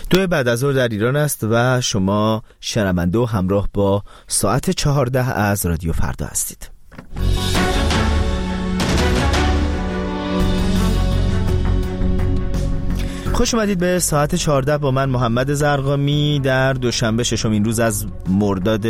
2 بعد از ظهر در ایران است و شما شنونده و همراه با ساعت 14 از رادیو فردا هستید. خوش اومدید به ساعت 14 با من محمد زرقامی در دوشنبه 6 روز از مرداد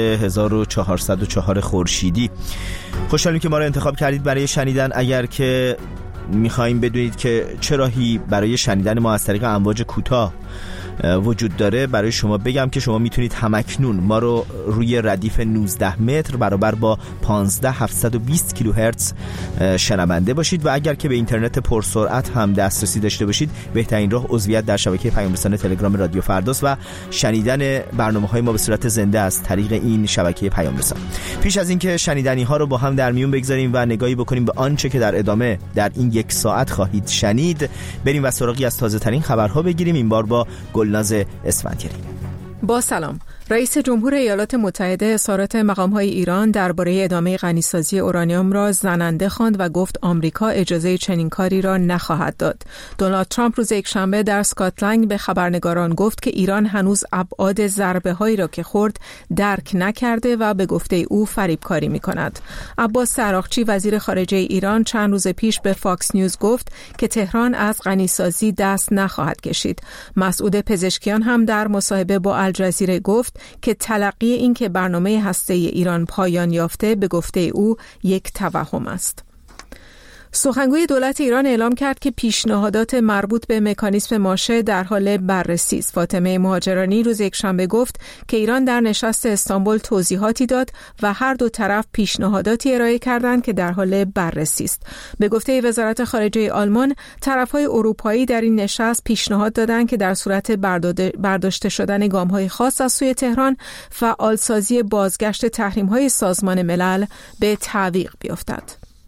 1404 خورشیدی. خوشحالیم که ما رو انتخاب کردید برای شنیدن. اگر که میخوایم بدونید که چه راهی برای شنیدن ما از طریق امواج کوتاه وجود داره، برای شما بگم که شما میتونید همکنون ما رو روی ردیف 19 متر برابر با 15720 کیلوهرتز شنونده باشید و اگر که به اینترنت پرسرعت هم دسترسی داشته باشید، بهترین راه عضویت در شبکه پیام رسان تلگرام رادیو فرداست و شنیدن برنامه‌های ما به صورت زنده از طریق این شبکه پیام رسان. پیش از اینکه شنیدنی ها رو با هم در میون بگذاریم و نگاهی بکنیم به آنچه که در ادامه در این 1 ساعت خواهید شنید، بریم و سراغی از تازه ترین خبرها بگیریم. این بار با گلناز اسفندیاری. با سلام. رئیس جمهور ایالات متحده اظهارات مقام‌های ایران درباره ادامه غنیسازی اورانیوم را زننده خواند و گفت آمریکا اجازه چنین کاری را نخواهد داد. دونالد ترامپ روز یکشنبه در اسکاتلند به خبرنگاران گفت که ایران هنوز ابعاد ضربه‌هایی را که خورد درک نکرده و به گفته او فریبکاری می‌کند. عباس عراقچی وزیر خارجه ایران چند روز پیش به فاکس نیوز گفت که تهران از غنیسازی دست نخواهد کشید. مسعود پزشکیان هم در مصاحبه با الجزیره گفت که تلقی این که برنامه هسته‌ای ایران پایان یافته به گفته او یک توهم است. سخنگوی دولت ایران اعلام کرد که پیشنهادات مربوط به مکانیزم ماشه در حال بررسی است. فاطمه مهاجرانی روز یکشنبه گفت که ایران در نشست استانبول توضیحاتی داد و هر دو طرف پیشنهاداتی ارائه کردند که در حال بررسی است. به گفته وزارت خارجه آلمان، طرف‌های اروپایی در این نشست پیشنهاد دادند که در صورت برداشته شدن گام‌های خاص از سوی تهران، فعالسازی بازگشت تحریم‌های سازمان ملل به تعویق بیفتد.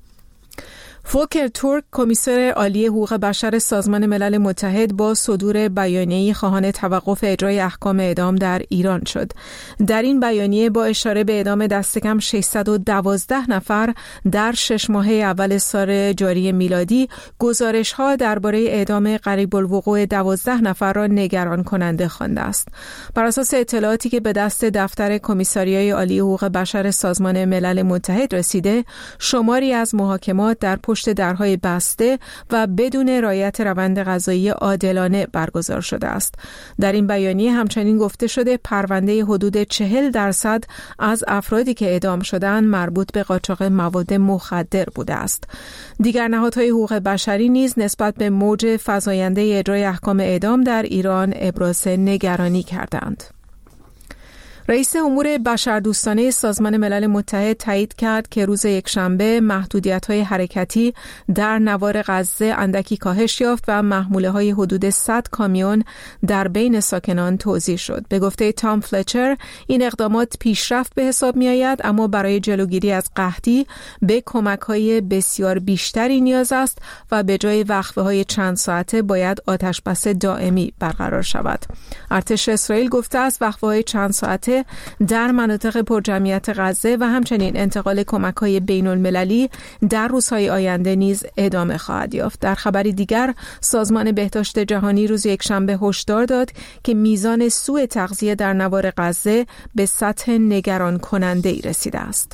فولکر تورک، کمیسر عالی حقوق بشر سازمان ملل متحد، با صدور بیانیه‌ای خواهان توقف اجرای احکام اعدام در ایران شد. در این بیانیه با اشاره به اعدام دست کم 612 نفر در 6 ماهه اول سال جاری میلادی، گزارش‌ها درباره اعدام قریب الوقوع 12 نفر را نگران کننده خوانده است. بر اساس اطلاعاتی که به دست دفتر کمیساریای عالی حقوق بشر سازمان ملل متحد رسیده، شماری از محاکمات در پشت درهای بسته و بدون رعایت روند قضایی عادلانه برگزار شده است. در این بیانیه همچنین گفته شده پرونده حدود 40% از افرادی که اعدام شدند مربوط به قاچاق مواد مخدر بوده است. دیگر نهادهای حقوق بشری نیز نسبت به موج فزاینده اجرای احکام اعدام در ایران ابراز نگرانی کردند. رئیس امور بشردوستانه سازمان ملل متحد تایید کرد که روز یکشنبه محدودیت‌های حرکتی در نوار غزه اندکی کاهش یافت و محموله‌های حدود 100 کامیون در بین ساکنان توزیع شد. به گفته تام فلچر، این اقدامات پیشرفت به حساب می‌آید، اما برای جلوگیری از قحطی به کمک‌های بسیار بیشتری نیاز است و به جای وقفه‌های چند ساعته باید آتش‌بس دائمی برقرار شود. ارتش اسرائیل گفته است وقفه‌های چند ساعته در مناطق پرجمعیت غزه و همچنین انتقال کمک‌های بین‌المللی در روزهای آینده نیز ادامه خواهد یافت. در خبری دیگر، سازمان بهداشت جهانی روز یکشنبه هشدار داد که میزان سوء تغذیه در نوار غزه به سطح نگران کننده‌ای رسیده است.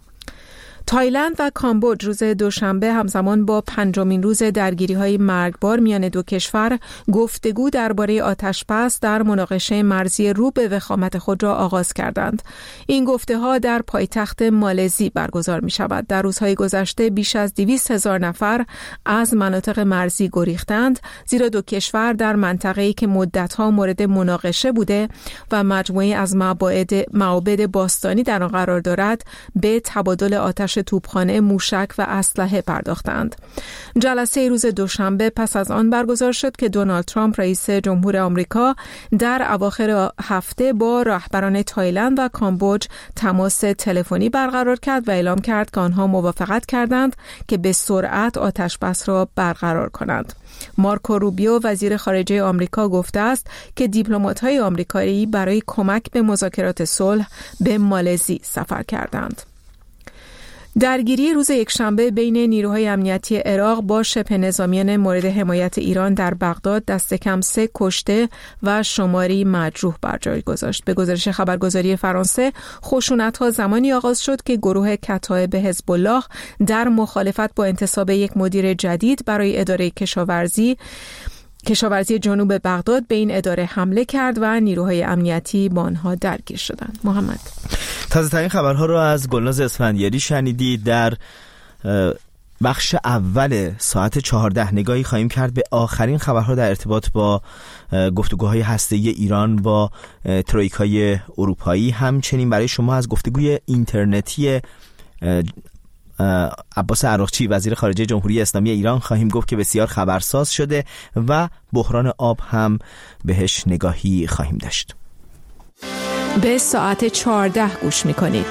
تایلند و کامبوج روز دوشنبه همزمان با 5مین روز درگیری‌های مرگبار میان دو کشور گفتگو درباره آتش‌بس در مناقشه مرزی رو به وخامت خود را آغاز کردند. این گفته‌ها در پایتخت مالزی برگزار می‌شود. در روزهای گذشته بیش از 200,000 نفر از مناطق مرزی گریختند، زیرا دو کشور در منطقه‌ای که مدت‌ها مورد مناقشه بوده و مجموعه‌ای از معابد باستانی در آن قرار دارد، به تبادل آتش توپخانه، موشک و اسلحه پرداختند. جلسه روز دوشنبه پس از آن برگزار شد که دونالد ترامپ رئیس جمهور آمریکا در اواخر هفته با رهبران تایلند و کامبوج تماس تلفنی برقرار کرد و اعلام کرد که آنها موافقت کردند که به سرعت آتش‌بس را برقرار کنند. مارکو روبیو وزیر خارجه آمریکا گفته است که دیپلمات‌های آمریکایی برای کمک به مذاکرات صلح به مالزی سفر کردند. درگیری روز یکشنبه بین نیروهای امنیتی عراق با شبه نظامیان مورد حمایت ایران در بغداد دست کم 3 کشته و شماری مجروح بر جای گذاشت. به گزارش خبرگزاری فرانسه، خشونت‌ها زمانی آغاز شد که گروه کتایب حزب الله در مخالفت با انتصاب یک مدیر جدید برای اداره کشاورزی جنوب بغداد به این اداره حمله کرد و نیروهای امنیتی با آنها درگیر شدند. محمد، تازه ترین خبرها رو از گلناز اسفندیاری شنیدید. در بخش اول ساعت 14 نگاهی خواهیم کرد به آخرین خبرها در ارتباط با گفتگوهای هسته‌ای ایران با ترویکای اروپایی. همچنین برای شما از گفتگوی اینترنتی عباس عراقچی وزیر خارجه جمهوری اسلامی ایران خواهیم گفت که بسیار خبرساز شده و بحران آب هم بهش نگاهی خواهیم داشت. به ساعت 14 گوش می‌کنید.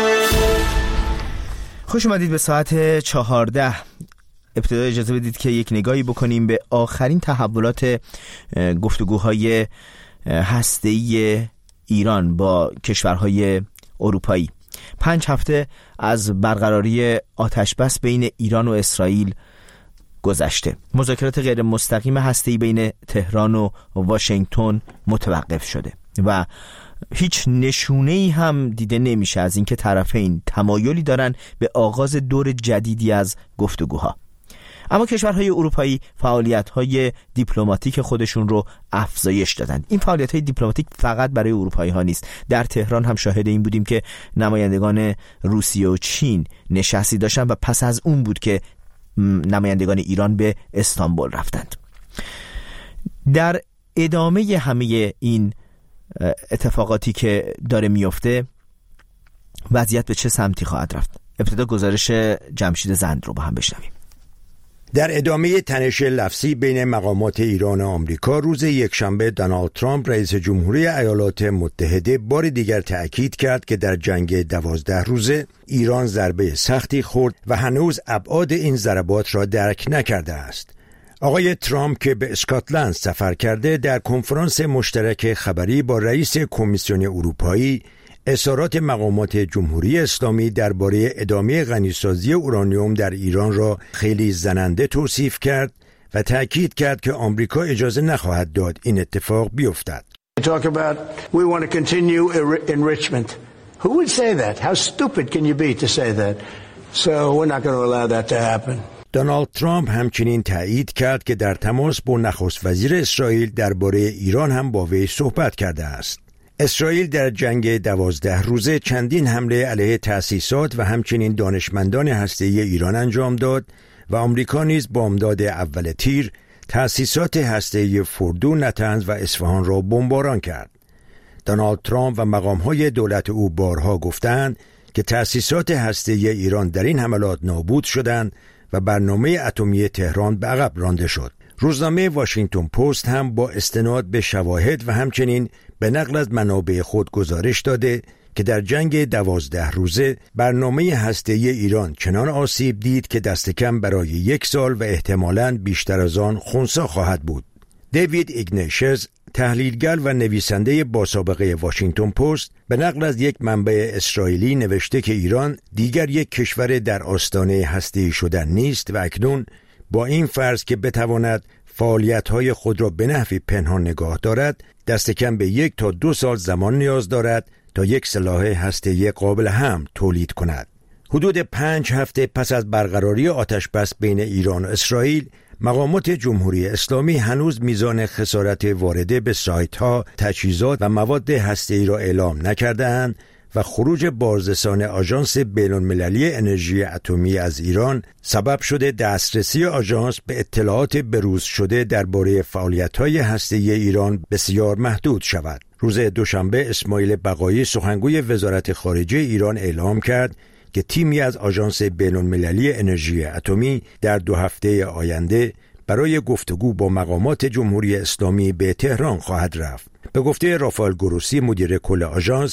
خوش اومدید به ساعت 14. ابتدا اجازه بدید که یک نگاهی بکنیم به آخرین تحولات گفتگوهای هسته‌ای ایران با کشورهای اروپایی. 5 هفته از برقراری آتشبس بین ایران و اسرائیل گذشته. مذاکرات غیر مستقیم هسته‌ای بین تهران و واشنگتن متوقف شده و هیچ نشونه‌ای هم دیده نمیشه از اینکه طرفین تمایلی دارن به آغاز دور جدیدی از گفتگوها. اما کشورهای اروپایی فعالیت‌های دیپلماتیک خودشون رو افزایش دادن. این فعالیت‌های دیپلماتیک فقط برای اروپایی‌ها نیست. در تهران هم شاهد این بودیم که نمایندگان روسیه و چین نشستی داشتن و پس از اون بود که نمایندگان ایران به استانبول رفتند. در ادامه همه این اتفاقاتی که داره میفته، وضعیت به چه سمتی خواهد رفت؟ ابتدا گزارش جمشید زند رو با هم بشنویم. در ادامه تنش لفظی بین مقامات ایران و آمریکا، روز یکشنبه دونالد ترامپ رئیس جمهوری ایالات متحده بار دیگر تأکید کرد که در جنگ 12 روزه ایران ضربه سختی خورد و هنوز ابعاد این ضربات را درک نکرده است. آقای ترامپ که به اسکاتلند سفر کرده، در کنفرانس مشترک خبری با رئیس کمیسیون اروپایی اظهارات مقامات جمهوری اسلامی درباره ادامه غنیسازی اورانیوم در ایران را خیلی زننده توصیف کرد و تأکید کرد که آمریکا اجازه نخواهد داد این اتفاق بیفتد. Talk about we want to continue enrichment. Who would say that? How stupid can you be to say that? So we're not going to allow that to happen. دونالد ترامپ همچنین تایید کرد که در تماس با نخست وزیر اسرائیل درباره ایران هم با وی صحبت کرده است. اسرائیل در جنگ 12 روزه چندین حمله علیه تأسیسات و همچنین دانشمندان هسته‌ای ایران انجام داد و آمریکا نیز بامداد اول تیر تأسیسات هسته‌ای فردو، نتنز و اصفهان را بمباران کرد. دونالد ترامپ و مقام‌های دولت او بارها گفتند که تأسیسات هسته‌ای ایران در این حملات نابود شدند و برنامه اتمی تهران به عقب رانده شد. روزنامه واشنگتن پست هم با استناد به شواهد و همچنین به نقل از منابع خود گزارش داده که در جنگ 12 روزه برنامه هسته‌ای ایران چنان آسیب دید که دست کم برای 1 سال و احتمالاً بیشتر از آن خنثی خواهد بود. دیوید ایگنیشز، تحلیلگر و نویسنده با سابقه واشنگتن پست، به نقل از یک منبع اسرائیلی نوشته که ایران دیگر یک کشور در آستانه هسته‌ای شدن نیست و اکنون با این فرض که بتواند فعالیت‌های خود را به نحوی پنهان نگاه دارد، دست کم به 1 تا 2 سال زمان نیاز دارد تا یک سلاح هسته‌ای قابل حمل تولید کند. حدود 5 هفته پس از برقراری آتشبس بین ایران و اسرائیل، مقامات جمهوری اسلامی هنوز میزان خسارت وارده به سایت‌ها، تجهیزات و مواد هسته‌ای را اعلام نکرده‌اند و خروج بازرسان آژانس بین‌المللی انرژی اتمی از ایران سبب شده دسترسی آژانس به اطلاعات بروز شده درباره فعالیت‌های هسته‌ای ایران بسیار محدود شود. روز دوشنبه اسماعیل بقایی، سخنگوی وزارت خارجه ایران، اعلام کرد که تیمی از آژانس بین‌المللی انرژی اتمی در 2 هفته آینده برای گفتگو با مقامات جمهوری اسلامی به تهران خواهد رفت. به گفته رافائل گروسی، مدیر کل آژانس،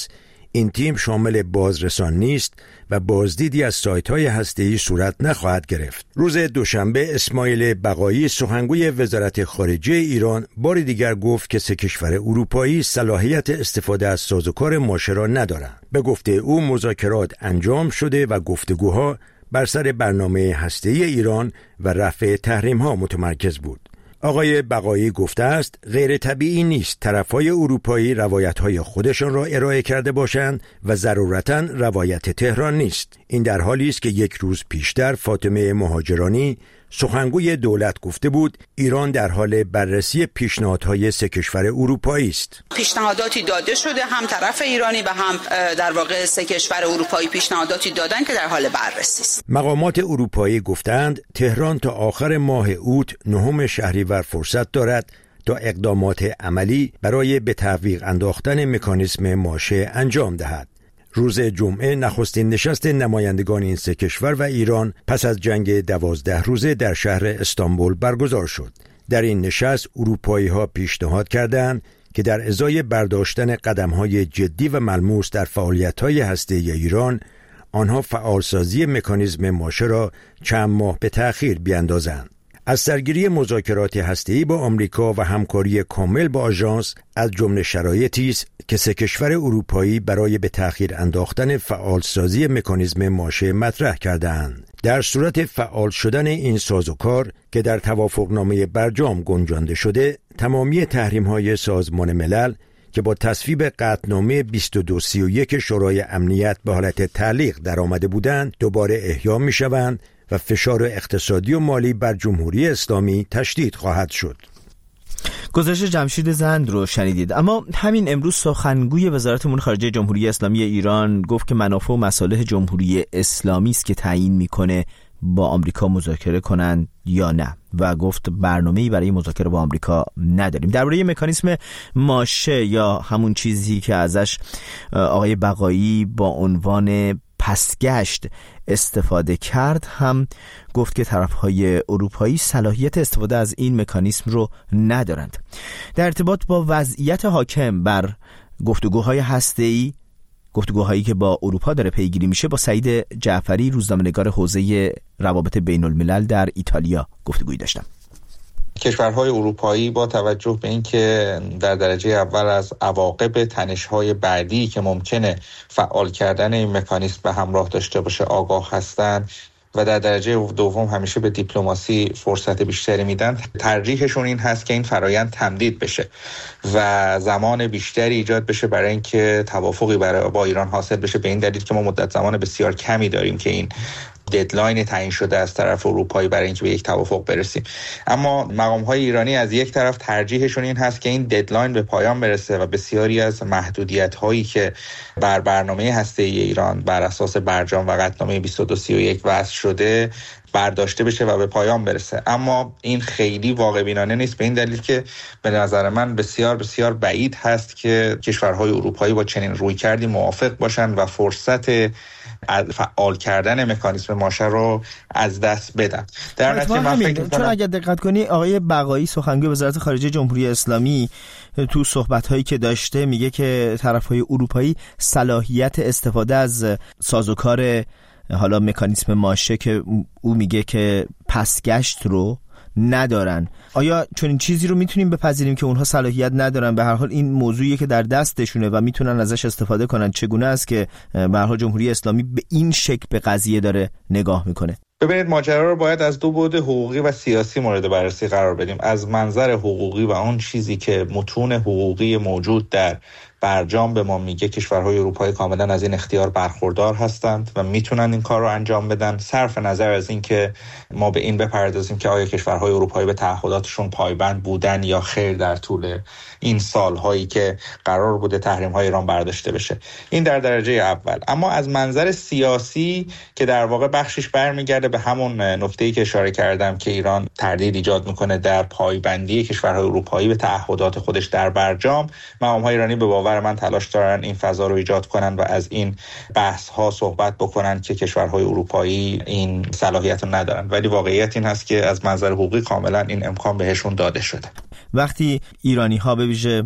این تیم شامل بازرسان نیست و بازدیدی از سایت‌های هسته‌ای صورت نخواهد گرفت. روز دوشنبه اسماعیل بقایی سخنگوی وزارت خارجه ایران بار دیگر گفت که 3 کشور اروپایی صلاحیت استفاده از سازوکار ماشه را ندارند. به گفته او مذاکرات انجام شده و گفتگوها بر سر برنامه هسته‌ای ایران و رفع تحریم‌ها متمرکز بود. آقای بقایی گفته است غیر طبیعی نیست طرفهای اروپایی روایت‌های خودشان را ارائه کرده باشند و ضرورتاً روایت تهران نیست. این در حالی است که 1 روز پیشتر فاطمه مهاجرانی سخنگوی دولت گفته بود ایران در حال بررسی پیشنهادهای 3 کشور اروپایی است. پیشنهاداتی داده شده، هم طرف ایرانی و هم در واقع 3 کشور اروپایی پیشنهاداتی دادن که در حال بررسی است. مقامات اروپایی گفتند تهران تا آخر ماه اوت 9 شهریور فرصت دارد تا اقدامات عملی برای به تعویق انداختن مکانیسم ماشه انجام دهد. روز جمعه نخستین نشست نمایندگان این 3 کشور و ایران پس از جنگ 12 روزه در شهر استانبول برگزار شد. در این نشست اروپایی‌ها پیشنهاد کردند که در ازای برداشتن قدم‌های جدی و ملموس در فعالیت‌های هسته‌ای ایران، آنها فعالسازی مکانیزم ماشه را چند ماه به تأخیر بیاندازند. از سرگیری مذاکرات هسته‌ای با آمریکا و همکاری کامل با آژانس از جمله شرایطی است که 3 کشور اروپایی برای به تأخیر انداختن فعالسازی مکانیزم ماشه مطرح کرده‌اند. در صورت فعال شدن این سازوکار که در توافقنامه برجام گنجانده شده، تمامی تحریم‌های سازمان ملل که با تصویب قطعنامه 2231 شورای امنیت به حالت تعلیق درآمده بودند، دوباره احیا می‌شوند و فشار اقتصادی و مالی بر جمهوری اسلامی تشدید خواهد شد. گزارش جمشید زند رو شنیدید. اما همین امروز سخنگوی وزارت امور خارجه جمهوری اسلامی ایران گفت که منافع و مصالح جمهوری اسلامی است که تعیین میکنه با آمریکا مذاکره کنند یا نه و گفت برنامه‌ای برای مذاکره با آمریکا نداریم. درباره مکانیسم ماشه یا همون چیزی که ازش آقای بقایی با عنوان پسگشت استفاده کرد هم گفت که طرفهای اروپایی صلاحیت استفاده از این مکانیسم رو ندارند. در ارتباط با وضعیت حاکم بر گفتگوهای هسته‌ای، گفتگوهایی که با اروپا داره پیگیری میشه، با سعید جعفری روزنامه‌نگار حوزه روابط بین الملل در ایتالیا گفتگویی داشتم. کشورهای اروپایی با توجه به اینکه در درجه اول از عواقب تنش‌های بعدی که ممکنه فعال کردن این مکانیزم به همراه داشته باشه آگاه هستند و در درجه دوم همیشه به دیپلماسی فرصت بیشتری میدن، ترجیحشون این هست که این فرایند تمدید بشه و زمان بیشتری ایجاد بشه برای اینکه توافقی با ایران حاصل بشه، به این دلیل که ما مدت زمان بسیار کمی داریم که این ددلاین تعیین شده از طرف اروپایی برای اینکه به یک توافق برسیم. اما مقام‌های ایرانی از یک طرف ترجیحشون این هست که این ددلاین به پایان برسه و بسیاری از محدودیت‌هایی که بر برنامه هسته‌ای ایران بر اساس برجام و قطعنامه 2231 وضع شده برداشته بشه و به پایان برسه. اما این خیلی واقع بینانه نیست، به این دلیل که به نظر من بسیار بسیار بعید هست که کشورهای اروپایی با چنین رویکردی موافق باشن و فرصت فعال کردن مکانیزم ماشه رو از دست بدن. در نتیجه من فکر می‌کنم، چون اگر دقت کنی آقای بقایی سخنگوی وزارت خارجه جمهوری اسلامی تو صحبت‌هایی که داشته میگه که طرف‌های اروپایی صلاحیت استفاده از سازوکار حالا مکانیزم ماشه که او میگه که پسگشت رو ندارن. آیا چون این چیزی رو میتونیم بپذیریم که اونها صلاحیت ندارن؟ به هر حال این موضوعیه که در دستشونه و میتونن ازش استفاده کنن. چگونه است که به هر حال جمهوری اسلامی به این شکل به قضیه داره نگاه میکنه؟ ببینید، ماجرا رو باید از 2 بعد حقوقی و سیاسی مورد بررسی قرار بدیم. از منظر حقوقی و اون چیزی که متون حقوقی موجود در برجام به ما میگه کشورهای اروپایی کاملا از این اختیار برخوردار هستند و میتونن این کار رو انجام بدن، صرف نظر از این که ما به این بپردازیم که آیا کشورهای اروپایی به تعهداتشون پایبند بودن یا خیر در طول این سالهایی که قرار بوده تحریم‌های ایران برداشته بشه. این در درجه اول. اما از منظر سیاسی که در واقع بخشش برمیگرده به همون نکته‌ای که اشاره کردم که ایران تردید ایجاد میکنه در پایبندی کشورهای اروپایی به تعهدات خودش در برجام، مقام‌های ایرانی به باور من تلاش دارن این فضا رو ایجاد کنن و از این بحث‌ها صحبت بکنن که کشورهای اروپایی این صلاحیت رو ندارن، ولی واقعیت این هست که از منظر حقوقی کاملا این امکان بهشون داده شده. وقتی ایرانی‌ها به ویژه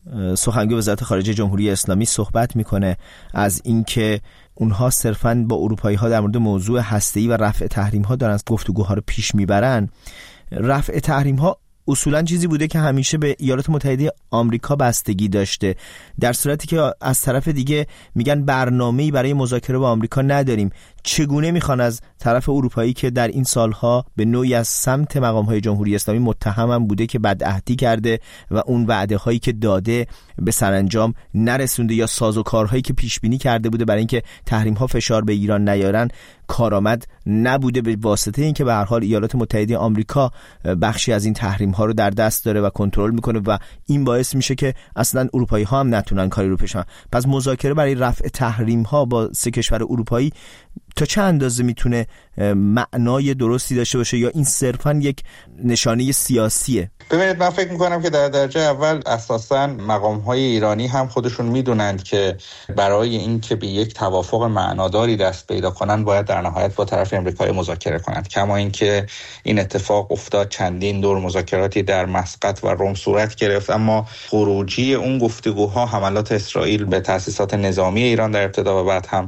سخنگوی وزارت خارجه جمهوری اسلامی صحبت میکنه از اینکه اونها صرفاً با اروپایی‌ها در مورد موضوع هسته‌ای و رفع تحریم‌ها دارن گفتگوها رو پیش میبرن. رفع تحریم‌ها اصولاً چیزی بوده که همیشه به ایالات متحده آمریکا بستگی داشته، در صورتی که از طرف دیگه میگن برنامه‌ای برای مذاکره با آمریکا نداریم. چگونه میخوان از طرف اروپایی که در این سالها به نوعی از سمت مقام‌های جمهوری اسلامی متهم بوده که بدعهدی کرده و اون وعده هایی که داده به سرانجام نرسونده یا سازوکارهایی که پیش بینی کرده بوده برای اینکه تحریم ها فشار به ایران نیارن کارآمد نبوده، به واسطه اینکه به هر حال ایالات متحده آمریکا بخشی از این تحریم ها رو در دست داره و کنترل میکنه و این باعث میشه که اصلا اروپایی ها هم نتونن کاری رو پیش ببرن. پس مذاکره برای رفع تحریم ها با سه کشور اروپایی تا چه اندازه میتونه معنای درستی داشته باشه یا این صرفاً یک نشانه سیاسیه؟ ببینید، من فکر میکنم که در درجه اول اساساً مقام‌های ایرانی هم خودشون میدونند که برای این که به یک توافق معناداری دست پیدا کنن باید در نهایت با طرف امریکایی مذاکره کنند. کما اینکه این اتفاق افتاد، چندین دور مذاکراتی در مسقط و رم صورت گرفت، اما خروجی اون گفتگوها حملات اسرائیل به تأسیسات نظامی ایران در ابتدا و بعد هم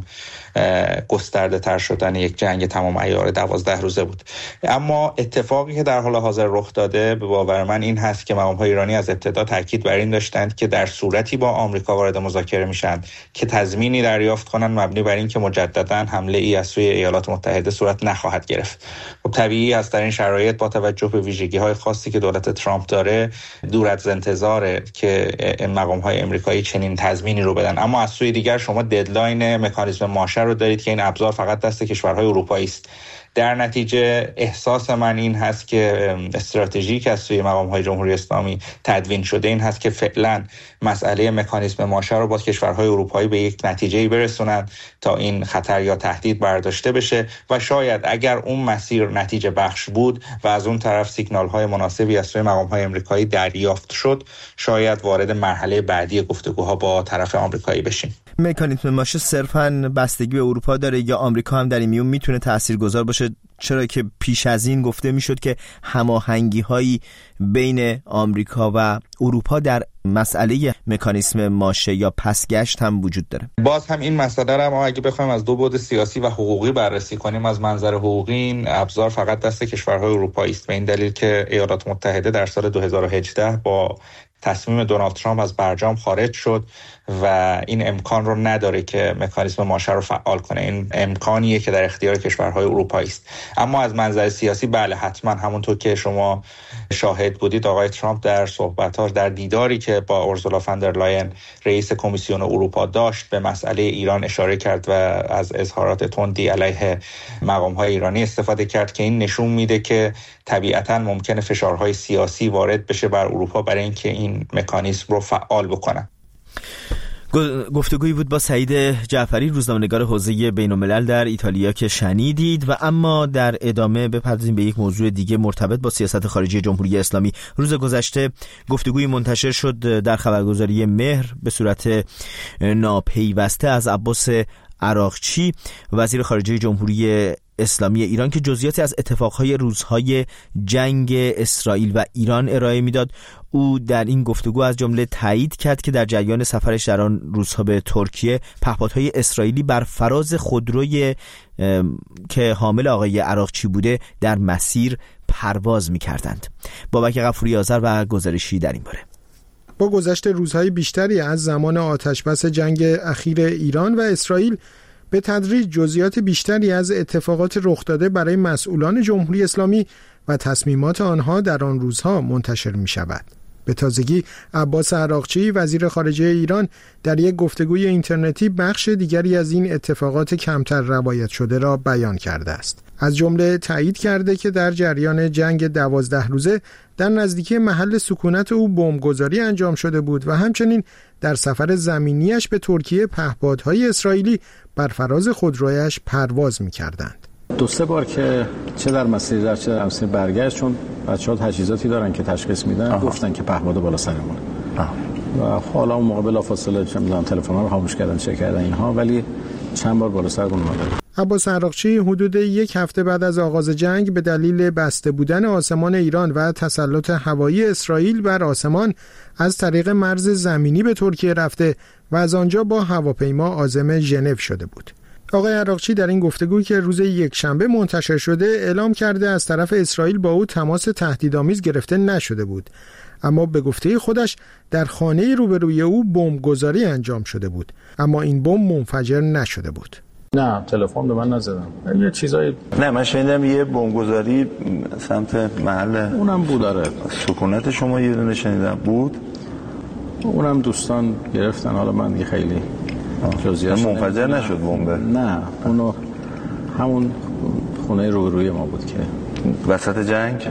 گسترده تر شدن یک جنگ تمام عیار 12 روزه بود. اما اتفاقی که در حال حاضر رخ داده به باور من این هست که مقام‌های ایرانی از ابتدا تاکید بر این داشتند که در صورتی با آمریکا وارد مذاکره میشن که تضمینی دریافت کنن مبنی بر این که مجددا حمله ای از سوی ایالات متحده صورت نخواهد گرفت. خب طبیعی است در این شرایط با توجه به ویژگی‌های خاصی که دولت ترامپ داره دور از انتظاره که مقام‌های آمریکایی چنین تضمینی رو بدن. اما از سوی دیگر شما ددلاین مکانیزم ماشه رو دارید که این ابزار فقط دست کشورهای اروپایی است. در نتیجه احساس من این هست که استراتژی که از سوی مقام‌های جمهوری اسلامی تدوین شده این هست که فعلا مسئله مکانیزم ماشه رو با کشورهای اروپایی به یک نتیجه‌ای برسونند تا این خطر یا تهدید برداشته بشه و شاید اگر اون مسیر نتیجه بخش بود و از اون طرف سیگنال‌های مناسبی از سوی مقام‌های آمریکایی دریافت شد، شاید وارد مرحله بعدی گفتگوها با طرف آمریکایی بشیم. مکانیزم ماشه صرفاً بستگی به اروپا داره یا آمریکا هم در این میون میتونه تاثیرگذار باشه؟ چرا که پیش از این گفته میشد که هماهنگی‌هایی بین آمریکا و اروپا در مسئله مکانیزم ماشه یا پسگشت هم وجود داره. باز هم این مسئله رو ما اگه بخوایم از دو بعد سیاسی و حقوقی بررسی کنیم، از منظر حقوقی این ابزار فقط دست کشورهای اروپایی است به این دلیل که ایالات متحده در سال 2018 با تصمیم دونالد ترامپ از برجام خارج شد و این امکان رو نداره که مکانیزم ماشه رو فعال کنه. این امکانیه که در اختیار کشورهای اروپایی است. اما از منظر سیاسی بله، حتما همونطور که شما شاهد بودید آقای ترامپ در صحبت‌هاش در دیداری که با اورسولا فاندر لاین رئیس کمیسیون اروپا داشت به مسئله ایران اشاره کرد و از اظهارات تندی علیه مقام‌های ایرانی استفاده کرد که این نشون میده که طبیعتاً ممکنه فشارهای سیاسی وارد بشه بر اروپا برای اینکه این مکانیزم رو فعال بکنه. گفتگویی بود با سعید جعفری، روزنامه‌نگار حوزه بین‌الملل در ایتالیا که شنیدید. و اما در ادامه بپردازیم به یک موضوع دیگه مرتبط با سیاست خارجی جمهوری اسلامی. روز گذشته گفتگویی منتشر شد در خبرگزاری مهر به صورت ناپیوسته از عباس عراقچی، وزیر خارجه جمهوری اسلامی ایران، که جزئیاتی از اتفاقهای روزهای جنگ اسرائیل و ایران ارائه میداد. او در این گفتگو از جمله تایید کرد که در جریان سفرش در آن روزها به ترکیه پهپادهای اسرائیلی بر فراز خودروی که حامل آقای عراقچی بوده در مسیر پرواز می‌کردند. بابک غفوری آذر و گزارشی در این باره. با گذشت روزهای بیشتری از زمان آتشبس جنگ اخیر ایران و اسرائیل به تدریج جزئیات بیشتری از اتفاقات رخ داده برای مسئولان جمهوری اسلامی و تصمیمات آنها در آن روزها منتشر می شود. به تازگی عباس عراقچی وزیر خارجه ایران در یک گفتگوی اینترنتی بخش دیگری از این اتفاقات کمتر روایت شده را بیان کرده است. از جمله تایید کرده که در جریان جنگ 12 روزه در نزدیکی محل سکونت او بمبگذاری انجام شده بود و همچنین در سفر زمینیش به ترکیه پهپادهای اسرائیلی بر فراز خودرویش پرواز می‌کردند. 2-3 بار که چه در مسیر چه در مسیر برگشت، چون بچه‌ها تجهیزاتی دارن که تشخیص میدن، گفتن که پهپاد بالا سرمون. و حالا اون موقع بلافاصله تلفن‌ها رو خاموش کردن، چک کردن اینها، ولی چند بار بالا سرمون اومد. عباس عراقچی حدود یک هفته بعد از آغاز جنگ به دلیل بسته بودن آسمان ایران و تسلط هوایی اسرائیل بر آسمان از طریق مرز زمینی به ترکیه رفته و از آنجا با هواپیما عازم ژنو شده بود. آقای عراقچی در این گفتگو که روز یکشنبه منتشر شده اعلام کرده از طرف اسرائیل با او تماس تهدیدآمیز گرفته نشده بود، اما به گفته خودش در خانه روبروی او بمبگذاری انجام شده بود، اما این بمب منفجر نشده بود. نه، تلفن به من نزدن. یه چیزای نه، من شنیدم یه بمبگذاری سمت محل اونم بود. داره سکونت شما یه دونه شنیدم بود، اونم دوستان گرفتن. حالا من دیگه خیلی جزئیات منفجر نشد بمب. نه، اونو همون خونه روبروی ما بود که وسط جنگ.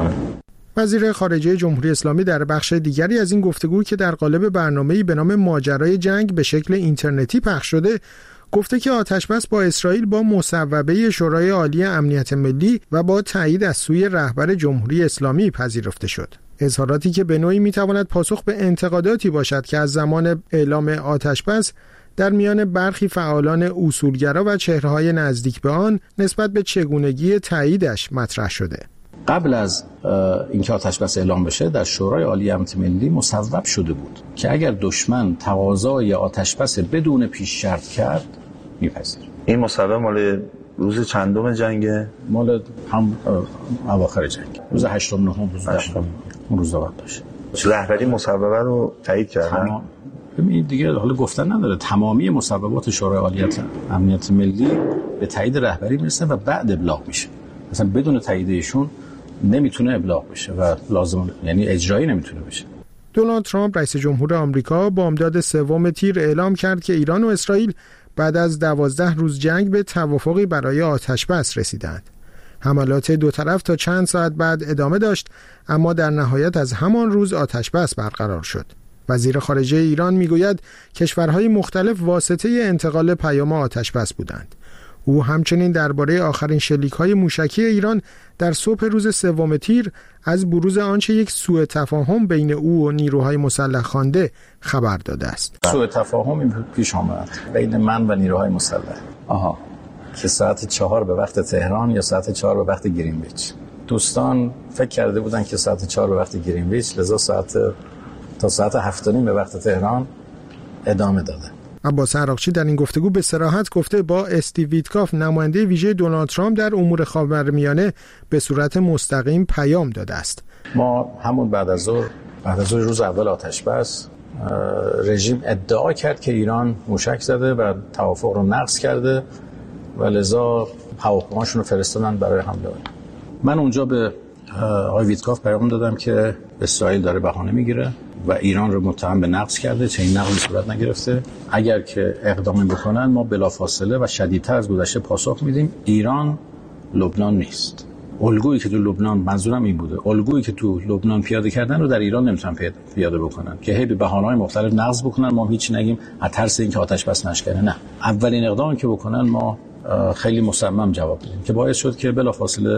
وزیر خارجه جمهوری اسلامی در بخش دیگری از این گفتگو که در قالب برنامه‌ای به نام ماجرای جنگ به شکل اینترنتی پخش شده گفته که آتشبس با اسرائیل با مصوبه شورای عالی امنیت ملی و با تایید از سوی رهبر جمهوری اسلامی پذیرفته شد. اظهاراتی که به نوعی میتواند پاسخ به انتقاداتی باشد که از زمان اعلام آتشبس در میان برخی فعالان اصولگرا و چهره‌های نزدیک به آن نسبت به چگونگی تاییدش مطرح شده. قبل از اینکه آتشبس اعلام بشه در شورای عالی امنیت ملی مصوب شده بود که اگر دشمن تقاضای آتشبس بدون پیش شرط کرد میپذیره. این مصوب مال روز چندم جنگه؟ مال هم اواخر جنگ، روز 8 9 روز 10 اون روزا وقت باشه. رهبری مصوبه رو تایید کردن. ببینید دیگه حالا گفتن نداره، تمامی مصوبات شورای عالی امنیت ملی به تایید رهبری میرسه و بعد ابلاغ میشه. مثلا بدون تایید ایشون نمیتونه ابلاغ بشه و لازم، یعنی اجرایی نمیتونه بشه. دونالد ترامپ رئیس جمهور آمریکا بامداد 3 تیر اعلام کرد که ایران و اسرائیل بعد از 12 روز جنگ به توافقی برای آتشبس رسیدند. حملات دو طرف تا چند ساعت بعد ادامه داشت، اما در نهایت از همان روز آتشبس برقرار شد. وزیر خارجه ایران میگوید کشورهای مختلف واسطه انتقال پیام آتشبس بودند. او همچنین درباره آخرین شلیک‌های موشکی ایران در صبح روز 3 تیر از بروز آنچه یک سوء تفاهم بین او و نیروهای مسلح خوانده خبر داده است. سوء تفاهمی پیش آمد بین من و نیروهای مسلح. که ساعت 4 به وقت تهران یا ساعت 4 به وقت گرینویچ. دوستان فکر کرده بودن که ساعت 4 به وقت گرینویچ، لذا تا ساعت 7:30 به وقت تهران ادامه داده. عباس عراقچی در این گفتگو به صراحت گفته با استیو ویتکاف نماینده ویژه دونالد ترامپ در امور خاورمیانه به صورت مستقیم پیام داده است. ما همون بعد از ظهر روز اول آتشبس رژیم ادعا کرد که ایران موشک زده و توافق رو نقض کرده و لذا هواپیماشون رو فرستادن برای حمله. من اونجا به آقای ویتکاف پیام دادم که اسرائیل داره بهانه میگیره و ایران رو متهم به نقض کرده، چه این نقضی صورت نگرفته. اگر که اقدامی بکنن ما بلافاصله و شدیدتر از گذشته پاسخ میدیم. ایران لبنان نیست. الگویی که تو لبنان، منظورم این بوده، الگویی که تو لبنان پیاده کردن رو در ایران نمیتونن پیاده بکنن که هی به بهانه‌های مختلف نقض بکنن، ما هیچ نگیم از ترس اینکه آتش بس نشکنه. نه، اولین اقدامی که بکنن ما خیلی مصمم جواب میدیم که باعث شد که بلافاصله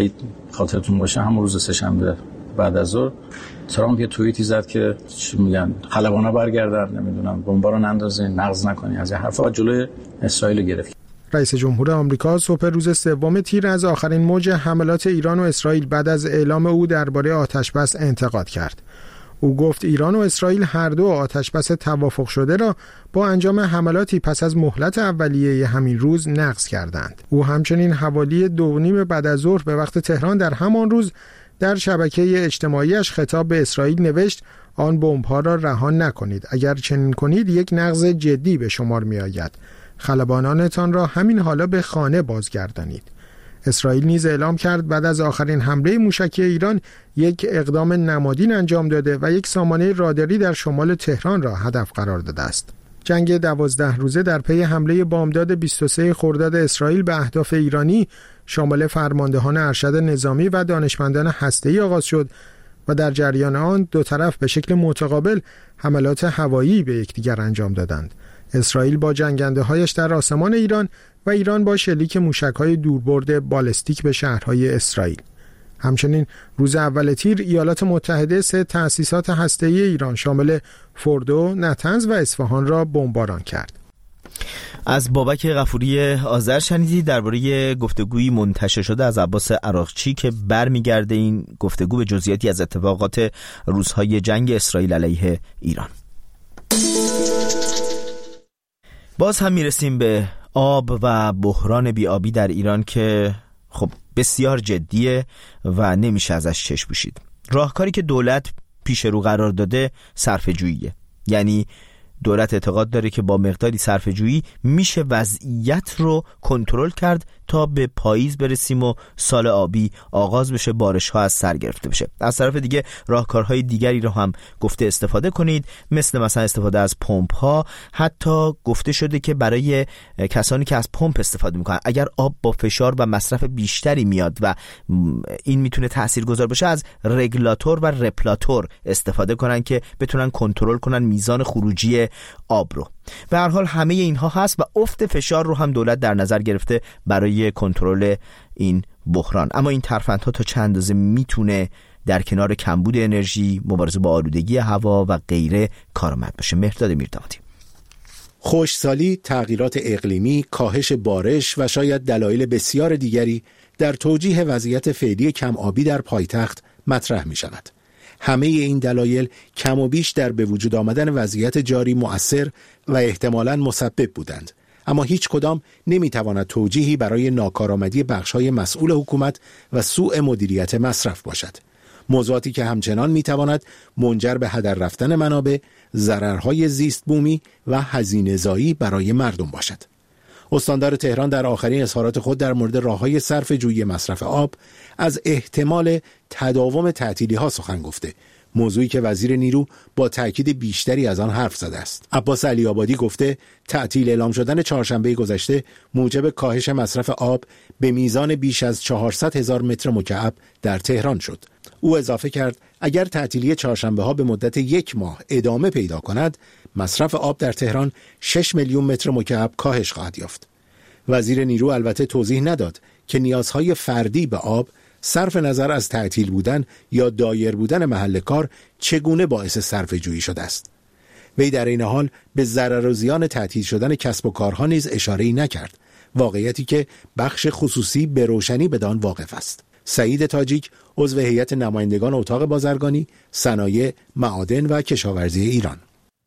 خاطرتون باشه همون روز سه‌شنبه بعد از ظهر ترامپ یه توییتی زد که چی میگن، خلبانا برگردن، نمیدونم بمبا رو نندازین، نقض نکنین، از این حرفا جلوی اسرائیل گرفت. رئیس جمهور آمریکا صبح روز 3 تیر از آخرین موج حملات ایران و اسرائیل بعد از اعلام او درباره آتشبس انتقاد کرد. او گفت ایران و اسرائیل هر دو آتشبس توافق شده را با انجام حملاتی پس از مهلت اولیه همین روز نقض کردند. او همچنین حوالی 2:30 بعد از ظهر به وقت تهران در همان روز در شبکه اجتماعیش خطاب به اسرائیل نوشت آن بمب‌ها را رها نکنید، اگر چنین کنید یک نقض جدی به شمار می‌آید. خلبانانتان را همین حالا به خانه بازگردانید. اسرائیل نیز اعلام کرد بعد از آخرین حمله موشکی ایران یک اقدام نمادین انجام داده و یک سامانه راداری در شمال تهران را هدف قرار داده است. جنگ 12 روزه در پی حمله بامداد 23 خرداد اسرائیل به اهداف ایرانی شامل فرماندهان ارشد نظامی و دانشمندان هسته‌ای آغاز شد و در جریان آن دو طرف به شکل متقابل حملات هوایی به یکدیگر انجام دادند. اسرائیل با جنگنده‌هایش در آسمان ایران و ایران با شلیک موشک‌های دوربرد بالستیک به شهرهای اسرائیل. همچنین روز اول تیر ایالات متحده 3 تأسیسات هسته‌ای ایران شامل فوردو، نتنز و اصفهان را بمباران کرد. از بابک غفوری آذر شنیدید درباره گفتگویی منتشر شده از عباس عراقچی که برمیگرده این گفتگو به جزئیاتی از اتفاقات روزهای جنگ اسرائیل علیه ایران. باز هم میرسیم به آب و بحران بی‌آبی در ایران که خب بسیار جدیه و نمیشه ازش چشم پوشید. راهکاری که دولت پیش رو قرار داده صرفه‌جوییه، یعنی دولت اعتقاد داره که با مقداری صرفه‌جویی میشه وضعیت رو کنترل کرد تا به پاییز برسیم و سال آبی آغاز بشه، بارش‌ها از سر گرفته بشه. از طرف دیگه راهکارهای دیگری رو هم گفته استفاده کنید، مثل مثلا استفاده از پمپ‌ها. حتی گفته شده که برای کسانی که از پمپ استفاده میکنن اگر آب با فشار و مصرف بیشتری میاد و این میتونه تاثیرگذار باشه، از رگولاتور و رپلاتور استفاده کنن که بتونن کنترل کنن میزان خروجی آب رو. به هر حال همه اینها هست و افت فشار رو هم دولت در نظر گرفته برای کنترل این بحران. اما این ترفندها تا چند اندازه میتونه در کنار کمبود انرژی، مبارزه با آلودگی هوا و غیره کارآمد باشه؟ مهرداد میردامادی. خشکسالی، تغییرات اقلیمی، کاهش بارش و شاید دلایل بسیار دیگری در توجیه وضعیت فعلی کم آبی در پایتخت مطرح می شود. همه این دلایل کم و بیش در به وجود آمدن وضعیت جاری مؤثر و احتمالاً مسبب بودند، اما هیچ کدام نمیتواند توجیهی برای ناکارآمدی بخش‌های مسئول حکومت و سوء مدیریت مصرف باشد. موضوعاتی که همچنان میتواند منجر به هدر رفتن منابع، ضررهای زیست بومی و هزینه‌زایی برای مردم باشد. استاندار تهران در آخرین اظهارات خود در مورد راه‌های صرفه‌جویی مصرف آب از احتمال تداوم تعطیلی‌ها سخن گفته، موضوعی که وزیر نیرو با تأکید بیشتری از آن حرف زده است. عباس علی‌آبادی گفته تعطیل اعلام شدن چهارشنبه گذشته موجب کاهش مصرف آب به میزان بیش از 400,000 متر مکعب در تهران شد. او اضافه کرد اگر تعطیلی چهارشنبه‌ها به مدت 1 ماه ادامه پیدا کند، مصرف آب در تهران 6 میلیون متر مکعب کاهش خواهد یافت. وزیر نیرو البته توضیح نداد که نیازهای فردی به آب صرف نظر از تعطیل بودن یا دایر بودن محل کار چگونه باعث صرفه‌جویی شده است. وی در این حال به ضرر و زیان تعطیل شدن کسب و کارها نیز اشاره‌ای نکرد، واقعیتی که بخش خصوصی به روشنی بدان واقف است. سعید تاجیک، عضو هیئت نمایندگان اتاق بازرگانی، صنایع، معادن و کشاورزی ایران: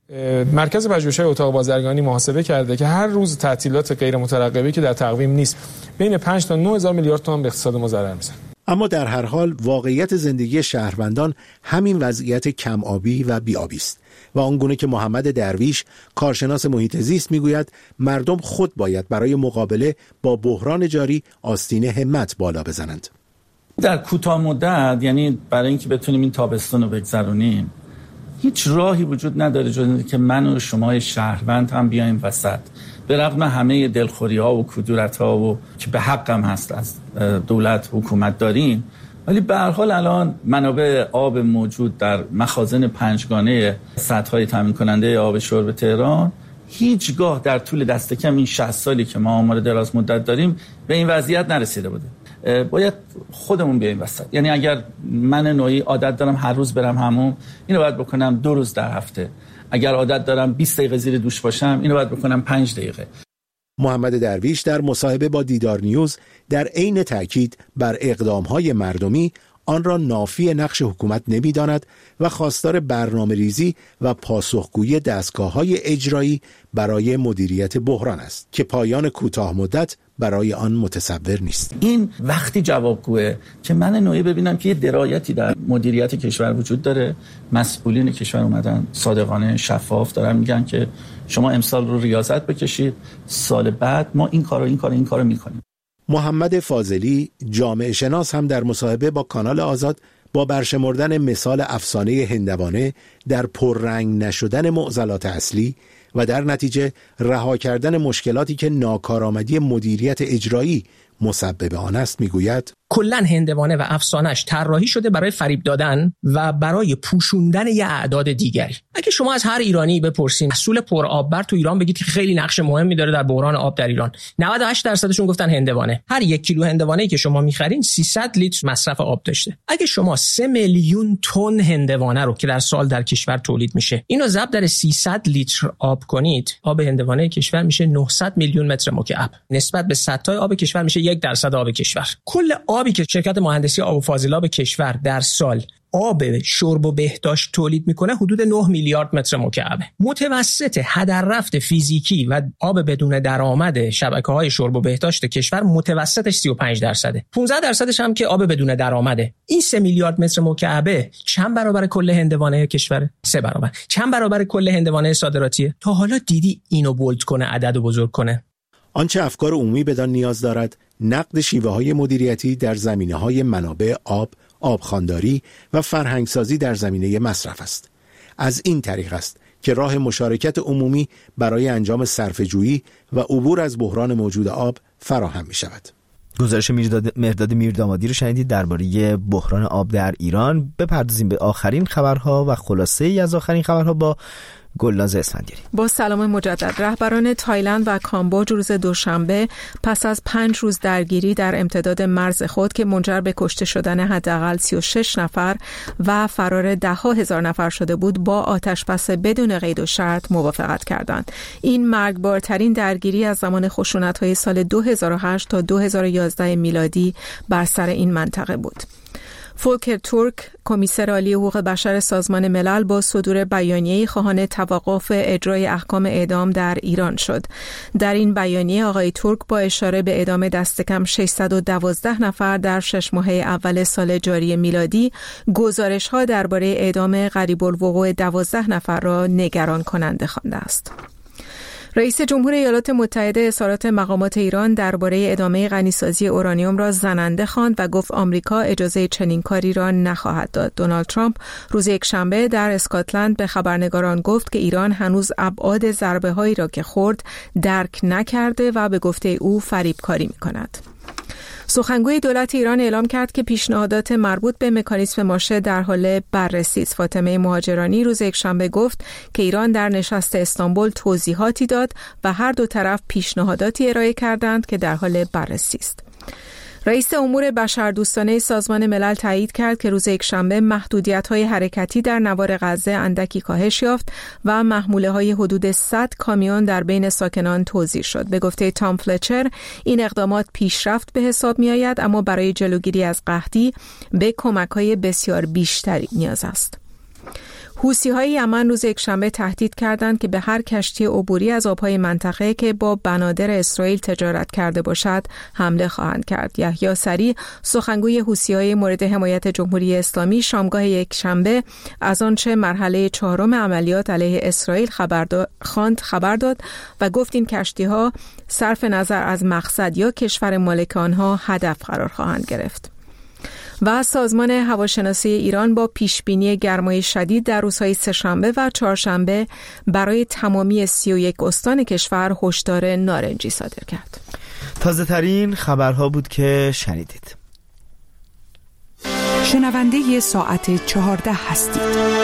مرکز پژوهش‌های اتاق بازرگانی محاسبه کرده که هر روز تعطیلات غیر مترقبه که در تقویم نیست بین 5 تا 9 هزار میلیارد تومان به اقتصاد ما ضرر میزنه. اما در هر حال واقعیت زندگی شهروندان همین وضعیت کم آبی و بی‌آبی است و آنگونه که محمد درویش، کارشناس محیط زیست، میگوید مردم خود باید برای مقابله با بحران جاری آستین همت بالا بزنند. در کوتاه مدت، یعنی برای اینکه بتونیم این تابستون رو بگذرونیم، هیچ راهی وجود نداره جز که من و شما شهروند هم بیایم وسط. به رغم همه دلخوری‌ها و کدورت‌ها و که به حقم هست از دولت حکومت داریم، ولی به هر حال الان منابع آب موجود در مخازن 5گانه سدهای تامین کننده آب شرب تهران هیچگاه در طول دست کم این 60 سالی که ما آمار دراز مدت داریم به این وضعیت نرسیده بوده. باید خودمون بیایم وسط. یعنی اگر من نوعی عادت دارم هر روز برم حموم، اینو باید بکنم 2 روز در هفته. اگر عادت دارم 20 دقیقه زیر دوش باشم، اینو باید بکنم 5 دقیقه. محمد درویش در مصاحبه با دیدار نیوز در عین تاکید بر اقدام‌های مردمی آن را نافی نقش حکومت نمی‌داند و خواستار برنامه‌ریزی و پاسخگویی دستگاه‌های اجرایی برای مدیریت بحران است که پایان کوتاه مدت برای آن متصور نیست. این وقتی جوابگوه که من نوعی ببینم که یه درایتی در مدیریت کشور وجود داره، مسئولین کشور اومدن صادقانه شفاف دارن میگن که شما امسال رو ریاضت بکشید، سال بعد ما این کارو میکنیم. محمد فاضلی، جامعه شناس، هم در مصاحبه با کانال آزاد با برشمردن مثال افسانه هندوانه در پررنگ نشدن معضلات اصلی و در نتیجه رها کردن مشکلاتی که ناکارآمدی مدیریت اجرایی مسبب آن است میگوید: کلا هندوانه و افسانش طراحی شده برای فریب دادن و برای پوشوندن یه اعداد دیگری. اگه شما از هر ایرانی بپرسین محصول پر آببر تو ایران بگید که خیلی نقش مهمی داره در بحران آب در ایران، 98% گفتن هندوانه. هر 1 کیلو هندوانه‌ای که شما می‌خرین 300 لیتر مصرف آب داشته. اگه شما 3 میلیون تن هندوانه رو که در سال در کشور تولید میشه، اینو ضرب در 300 لیتر آب کنید، آب هندوانه کشور میشه 900 میلیون متر مکعب. نسبت به سطح آب کشور میشه 1% آب کشور. کل آبی که شرکت مهندسی آب و فاضلاب کشور در سال آب شرب و بهداشت تولید میکنه حدود 9 میلیارد متر مکعبه. متوسط هدر رفت فیزیکی و آب بدون درآمد شبکه‌های شرب و بهداشت کشور متوسطش 35%. 15% هم که آب بدون درآمده. این 3 میلیارد متر مکعبه چند برابر کل هندوانه کشوره؟ 3 برابر. چند برابر کل هندوانه صادراتیه؟ تا حالا دیدی اینو بولد کنه، عددو بزرگ کنه؟ آنچه افکار عمومی بدان نیاز دارد نقد شیوه‌های مدیریتی در زمینه‌های منابع آب، آبخوانداری و فرهنگسازی در زمینه مصرف است. از این طریق است که راه مشارکت عمومی برای انجام صرفه‌جویی و عبور از بحران موجود آب فراهم می شود. گزارش مهرداد میردامادی رو شنیدید درباره بحران آب در ایران. بپردازیم به آخرین خبرها و خلاصه ای از آخرین خبرها با گلناز اسفندیاری. با سلام مجدد. رهبران تایلند و کامبوج روز دوشنبه پس از 5 روز درگیری در امتداد مرز خود که منجر به کشته شدن حداقل 36 نفر و فرار 10,000 نفر شده بود، با آتشبس بدون قید و شرط موافقت کردند. این مرگبارترین درگیری از زمان خشونت‌های سال 2008 تا 2011 میلادی بر سر این منطقه بود. فولکر تورک، کمیسر عالی حقوق بشر سازمان ملل، با صدور بیانیه‌ای خواهان توقف اجرای احکام اعدام در ایران شد. در این بیانیه آقای تورک با اشاره به اعدام دست کم 612 نفر در 6 ماهه اول سال جاری میلادی، گزارش‌ها درباره اعدام قریب الوقوع 12 نفر را نگران کننده خوانده است. رئیس جمهور ایالات متحده اظهارات مقامات ایران درباره ادامه غنیسازی اورانیوم را زننده خواند و گفت آمریکا اجازه چنین کاری را نخواهد داد. دونالد ترامپ روز یکشنبه در اسکاتلند به خبرنگاران گفت که ایران هنوز ابعاد ضربه‌هایی را که خورد درک نکرده و به گفته او فریبکاری می‌کند. سخنگوی دولت ایران اعلام کرد که پیشنهادات مربوط به مکانیزم ماشه در حال بررسی است. فاطمه مهاجرانی روز یکشنبه گفت که ایران در نشست استانبول توضیحاتی داد و هر دو طرف پیشنهاداتی ارائه کردند که در حال بررسی است. رئیس امور بشردوستانه سازمان ملل تایید کرد که روز یکشنبه محدودیت‌های حرکتی در نوار غزه اندکی کاهش یافت و محموله‌های حدود 100 کامیون در بین ساکنان توزیع شد. به گفته تام فلچر این اقدامات پیشرفت به حساب می‌آید، اما برای جلوگیری از قحطی به کمک‌های بسیار بیشتری نیاز است. حوثی‌های یمن روز یکشنبه تهدید کردند که به هر کشتی عبوری از آب‌های منطقه که با بنادر اسرائیل تجارت کرده باشد حمله خواهند کرد. یحیی سری، سخنگوی حوثی‌های مورد حمایت جمهوری اسلامی، شامگاه یکشنبه از آنچه مرحله 4 عملیات علیه اسرائیل خبر داد و گفت این کشتی‌ها صرف نظر از مقصد یا کشور مالک آنها هدف قرار خواهند گرفت. و سازمان هواشناسی ایران با پیشبینی گرمای شدید در روزهای سه‌شنبه و چهارشنبه برای تمامی 31 استان کشور هشدار نارنجی صادر کرد. تازه ترین خبرها بود که شنیدید. شنونده ساعت 14 هستید.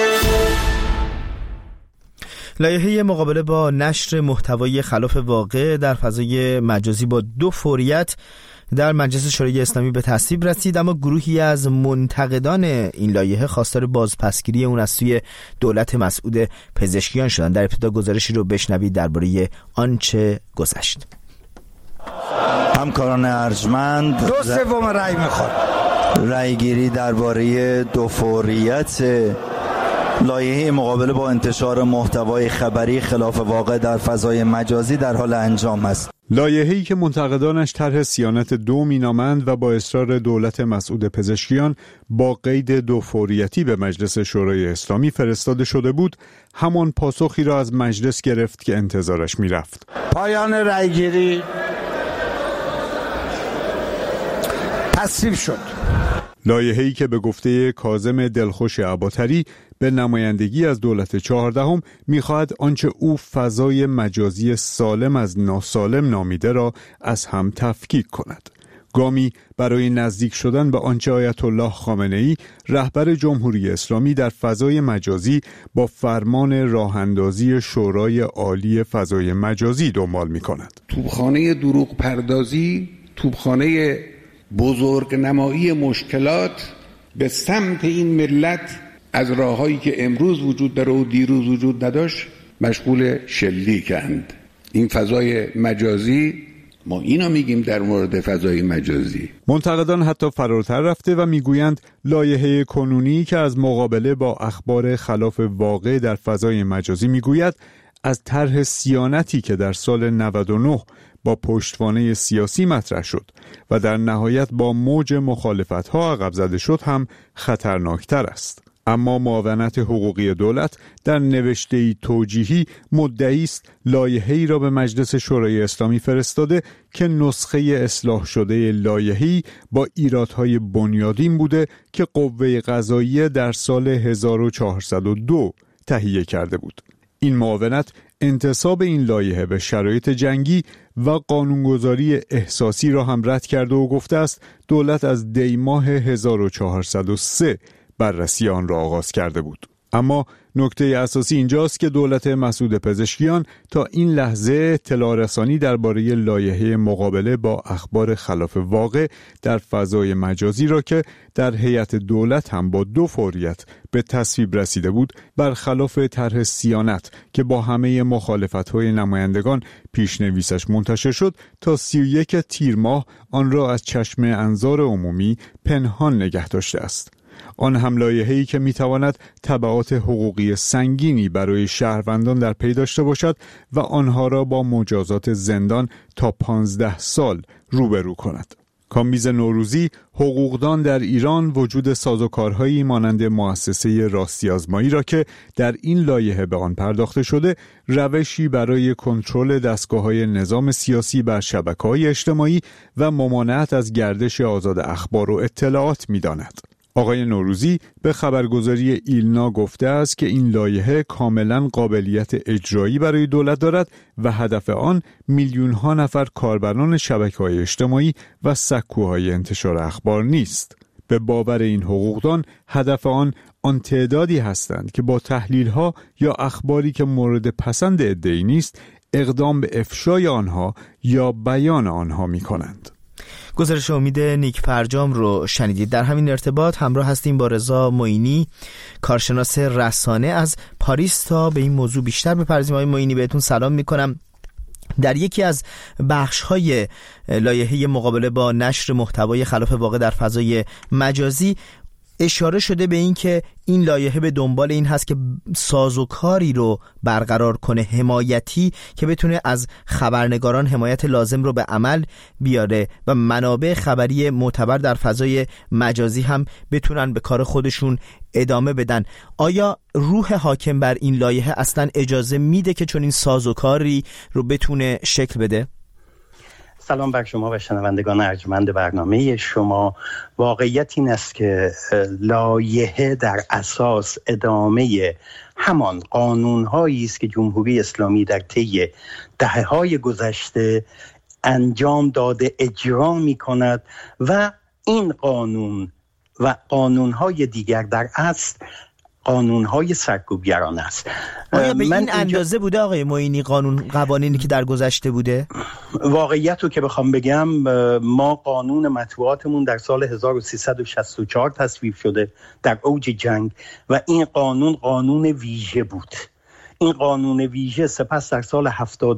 لایحه مقابله با نشر محتوای خلاف واقع در فضای مجازی با 2 فوریت در مجلس شورای اسلامی به تصویب رسید، اما گروهی از منتقدان این لایحه خواستار بازپسگیری اون از سوی دولت مسعود پزشکیان شدند. در ابتدا گزارشی رو بشنوید درباره آنچه گذشت. همکاران ارجمند، 2/3 رأی میخواد. رأی گیری درباره 2 فوریت لایحه مقابله با انتشار محتوای خبری خلاف واقع در فضای مجازی در حال انجام است. لایحه‌ای که منتقدانش طرح صیانت 2 مینامند و با اصرار دولت مسعود پزشکیان با قید 2 فوریتی به مجلس شورای اسلامی فرستاده شده بود، همان پاسخی را از مجلس گرفت که انتظارش میرفت. پایان رأیگیری تصویب شد. لایحه‌ای که به گفته کاظم دلخوش عباطری به نمایندگی از دولت 14 می‌خواهد آنچه او فضای مجازی سالم از ناسالم نامیده را از هم تفکیک کند. گامی برای نزدیک شدن به آنچه آیت الله خامنه‌ای رهبر جمهوری اسلامی در فضای مجازی با فرمان راه‌اندازی شورای عالی فضای مجازی دنبال می‌کند. توپخانه دروغ پردازی، توپخانه بزرگ نمایی مشکلات به سمت این ملت از راه‌هایی که امروز وجود داره و دیروز وجود نداشت مشغول شلیکند. این فضای مجازی، ما اینا میگیم در مورد فضای مجازی. منتقدان حتی فراتر رفته و میگویند لایحه کنونی که از مقابله با اخبار خلاف واقع در فضای مجازی میگوید از طرح صیانتی که در سال 99 با پشتوانه سیاسی مطرح شد و در نهایت با موج مخالفت‌ها عقب زده شد هم خطرناکتر است. اما معاونت حقوقی دولت در نوشته‌ای توجیهی مدعی است لایحه‌ای را به مجلس شورای اسلامی فرستاده که نسخه اصلاح شده لایحه‌ای با ایرادهای بنیادین بوده که قوه قضاییه در سال 1402 تهیه کرده بود. این معاونت انتساب این لایحه به شرایط جنگی و قانونگذاری احساسی را هم رد کرده و گفته است دولت از دی ماه 1403 بررسی آن را آغاز کرده بود. اما نکته اساسی اینجاست که دولت مسعود پزشکیان تا این لحظه اطلاع رسانی درباره لایحه مقابله با اخبار خلاف واقع در فضای مجازی را که در هیئت دولت هم با 2 فوریت به تصویب رسیده بود برخلاف طرح صیانت که با همه مخالفت‌های نمایندگان پیشنویسش منتشر شد تا 31 تیر ماه آن را از چشم انظار عمومی پنهان نگه داشته است. آن هم لایحه‌ای که می‌تواند تبعات حقوقی سنگینی برای شهروندان در پی داشته باشد و آنها را با مجازات زندان تا 15 سال روبرو کند. کامبیز نوروزی، حقوقدان در ایران، وجود سازوکارهایی مانند مؤسسه راستی آزمایی را که در این لایحه به آن پرداخته شده، روشی برای کنترل دستگاه‌های نظام سیاسی بر شبکه‌های اجتماعی و ممانعت از گردش آزاد اخبار و اطلاعات می‌داند. آقای نوروزی به خبرگزاری ایلنا گفته است که این لایحه کاملا قابلیت اجرایی برای دولت دارد و هدف آن میلیون‌ها نفر کاربران شبکه‌های اجتماعی و سکوهای انتشار اخبار نیست. به باور این حقوقدان هدف آن تعدادی هستند که با تحلیل‌ها یا اخباری که مورد پسند عده‌ای نیست اقدام به افشای آنها یا بیان آنها می‌کنند. گزارش امید نیک فرجام رو شنیدید. در همین ارتباط همراه هستیم با رضا معینی، کارشناس رسانه از پاریس، تا به این موضوع بیشتر بپردازیم. آقای معینی بهتون سلام میکنم. در یکی از بخش‌های لایحه مقابله با نشر محتوای خلاف واقع در فضای مجازی اشاره شده به این که این لایحه به دنبال این هست که سازوکاری رو برقرار کنه، حمایتی، که بتونه از خبرنگاران حمایت لازم رو به عمل بیاره و منابع خبری معتبر در فضای مجازی هم بتونن به کار خودشون ادامه بدن. آیا روح حاکم بر این لایحه اصلا اجازه میده که چون این سازوکاری رو بتونه شکل بده؟ سلام بر شما و شنوندگان ارجمند برنامه شما. واقعیت این است که لایحه در اساس ادامه همان قانون‌هایی است که جمهوری اسلامی در طی دهه‌های گذشته انجام داده، اجرا می‌کند و این قانون و قانون‌های دیگر در اصل قانون‌های سرکوبگرانه است. آیا به این اندازه بوده آقای معینی قوانینی که در گذشته بوده؟ واقعیت رو که بخوام بگم، ما قانون مطبوعاتمون در سال 1364 تصویب شده در اوج جنگ و این قانون ویژه بود. این قانون ویژه سپس در سال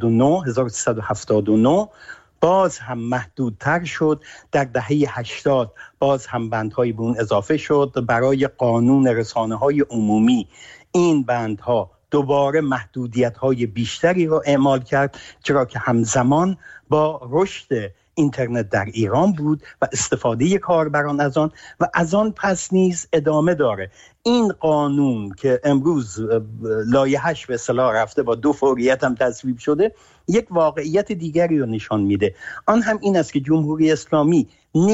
1379 باز هم محدودتر شد. در دهه 80 باز هم بندهای به اون اضافه شد. برای قانون رسانه‌های عمومی این بندها دوباره محدودیت‌های بیشتری را اعمال کرد، چرا که همزمان با رشد اینترنت در ایران بود و استفاده کاربران از آن و از آن پس نیز ادامه داره. این قانون که امروز لایحه‌اش به اصطلاح رفته با 2 فوریت هم تصویب شده، یک واقعیت دیگری رو نشان میده. آن هم این است که جمهوری اسلامی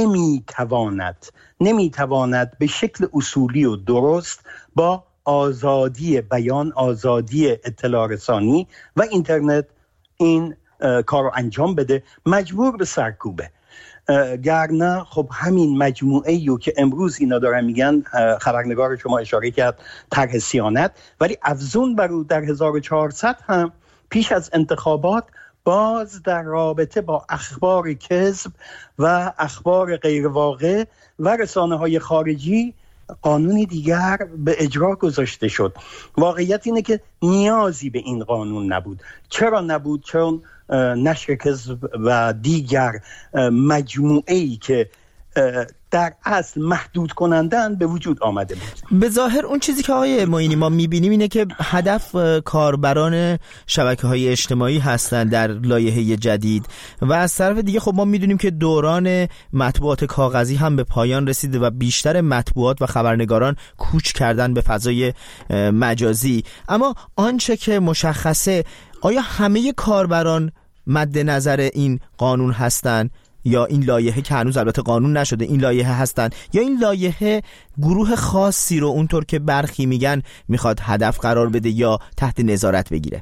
نمیتواند به شکل اصولی و درست با آزادی بیان، آزادی اطلاع رسانی و اینترنت این کار رو انجام بده. مجبور به سرکوبه گرنه خب همین مجموعه رو که امروز اینا دارن میگن، خبرنگار شما اشاره کرد طرح صیانت، ولی افزون بر او در 1400 هم پیش از انتخابات باز در رابطه با اخبار کذب و اخبار غیر واقع و رسانه‌های خارجی قانونی دیگر به اجرا گذاشته شد. واقعیت اینه که نیازی به این قانون نبود. چرا نبود؟ چون نشر کذب و دیگر مجموعه‌ای که در اصل محدود کنندن به وجود آمده بود. به ظاهر اون چیزی که آقای معینی ما میبینیم اینه که هدف کاربران شبکه‌های اجتماعی هستند در لایحه جدید و از طرف دیگه خب ما میدونیم که دوران مطبوعات کاغذی هم به پایان رسیده و بیشتر مطبوعات و خبرنگاران کوچ کردن به فضای مجازی. اما آنچه که مشخصه، آیا همه کاربران مد نظر این قانون هستند یا این لایحه که هنوز البته قانون نشده این لایحه هستن، یا این لایحه گروه خاصی رو اونطور که برخی میگن میخواد هدف قرار بده یا تحت نظارت بگیره؟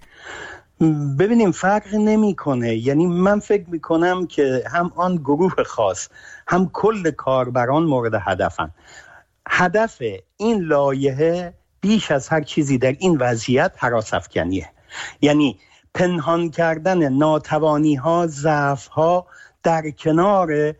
ببینیم فرق نمیکنه. یعنی من فکر میکنم که هم آن گروه خاص هم کل کاربران مورد هدفن. هدف این لایحه بیش از هر چیزی در این وضعیت هراس‌افکنیه، یعنی پنهان کردن ناتوانی ها، ضعف ها در کنار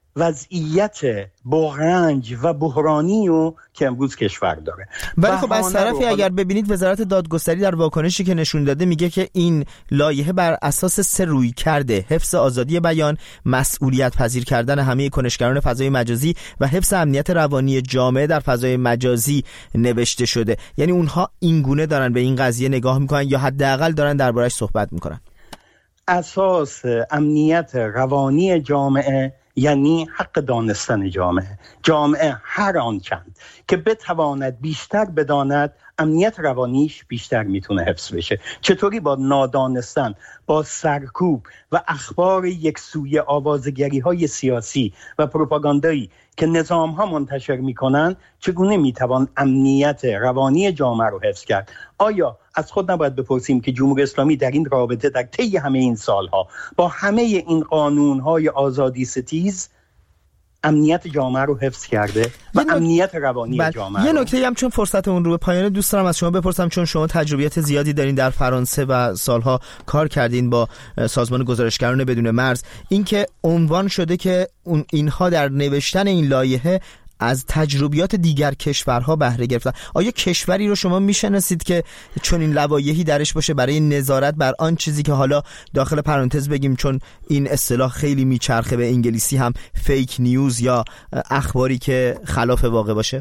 وضعیت بغرنج و بحرانی که امروز کشور داره. ولی خب از طرفی اگر ببینید وزارت دادگستری در واکنشی که نشون داده میگه که این لایحه بر اساس 3 رویکرده: حفظ آزادی بیان، مسئولیت پذیر کردن همه کنشگران فضای مجازی و حفظ امنیت روانی جامعه در فضای مجازی نوشته شده. یعنی اونها این گونه دارن به این قضیه نگاه میکنن یا حداقل دارن دربارش صحبت میکنن. اساس امنیت روانی جامعه یعنی حق دانستن جامعه هر آن چند که بتواند بیشتر بداند، امنیت روانیش بیشتر میتونه حفظ بشه. چطوری؟ با نادانستن، با سرکوب و اخبار یکسوی آوازگری های سیاسی و پروپاگاندایی که نظام ها منتشر میکنن، چگونه میتوان امنیت روانی جامعه رو حفظ کرد؟ آیا از خود نباید بپرسیم که جمهوری اسلامی در این رابطه در طی همه این سالها با همه این قانونهای آزادی ستیز امنیت جامعه رو حفظ کرده و امنیت روانی جامعه؟ یه نکته هم چون فرصت اون رو به پایان دوست دارم از شما بپرسم، چون شما تجربیات زیادی دارین در فرانسه و سالها کار کردین با سازمان گزارشگران بدون مرز، این که عنوان شده که اینها در نوشتن این لایحه از تجربیات دیگر کشورها بهره گرفتن. آیا کشوری رو شما میشناسید که چون این لوایحی درش باشه برای نظارت بر آن چیزی که حالا داخل پرانتز بگیم، چون این اصطلاح خیلی میچرخه به انگلیسی هم، فیک نیوز یا اخباری که خلاف واقع باشه؟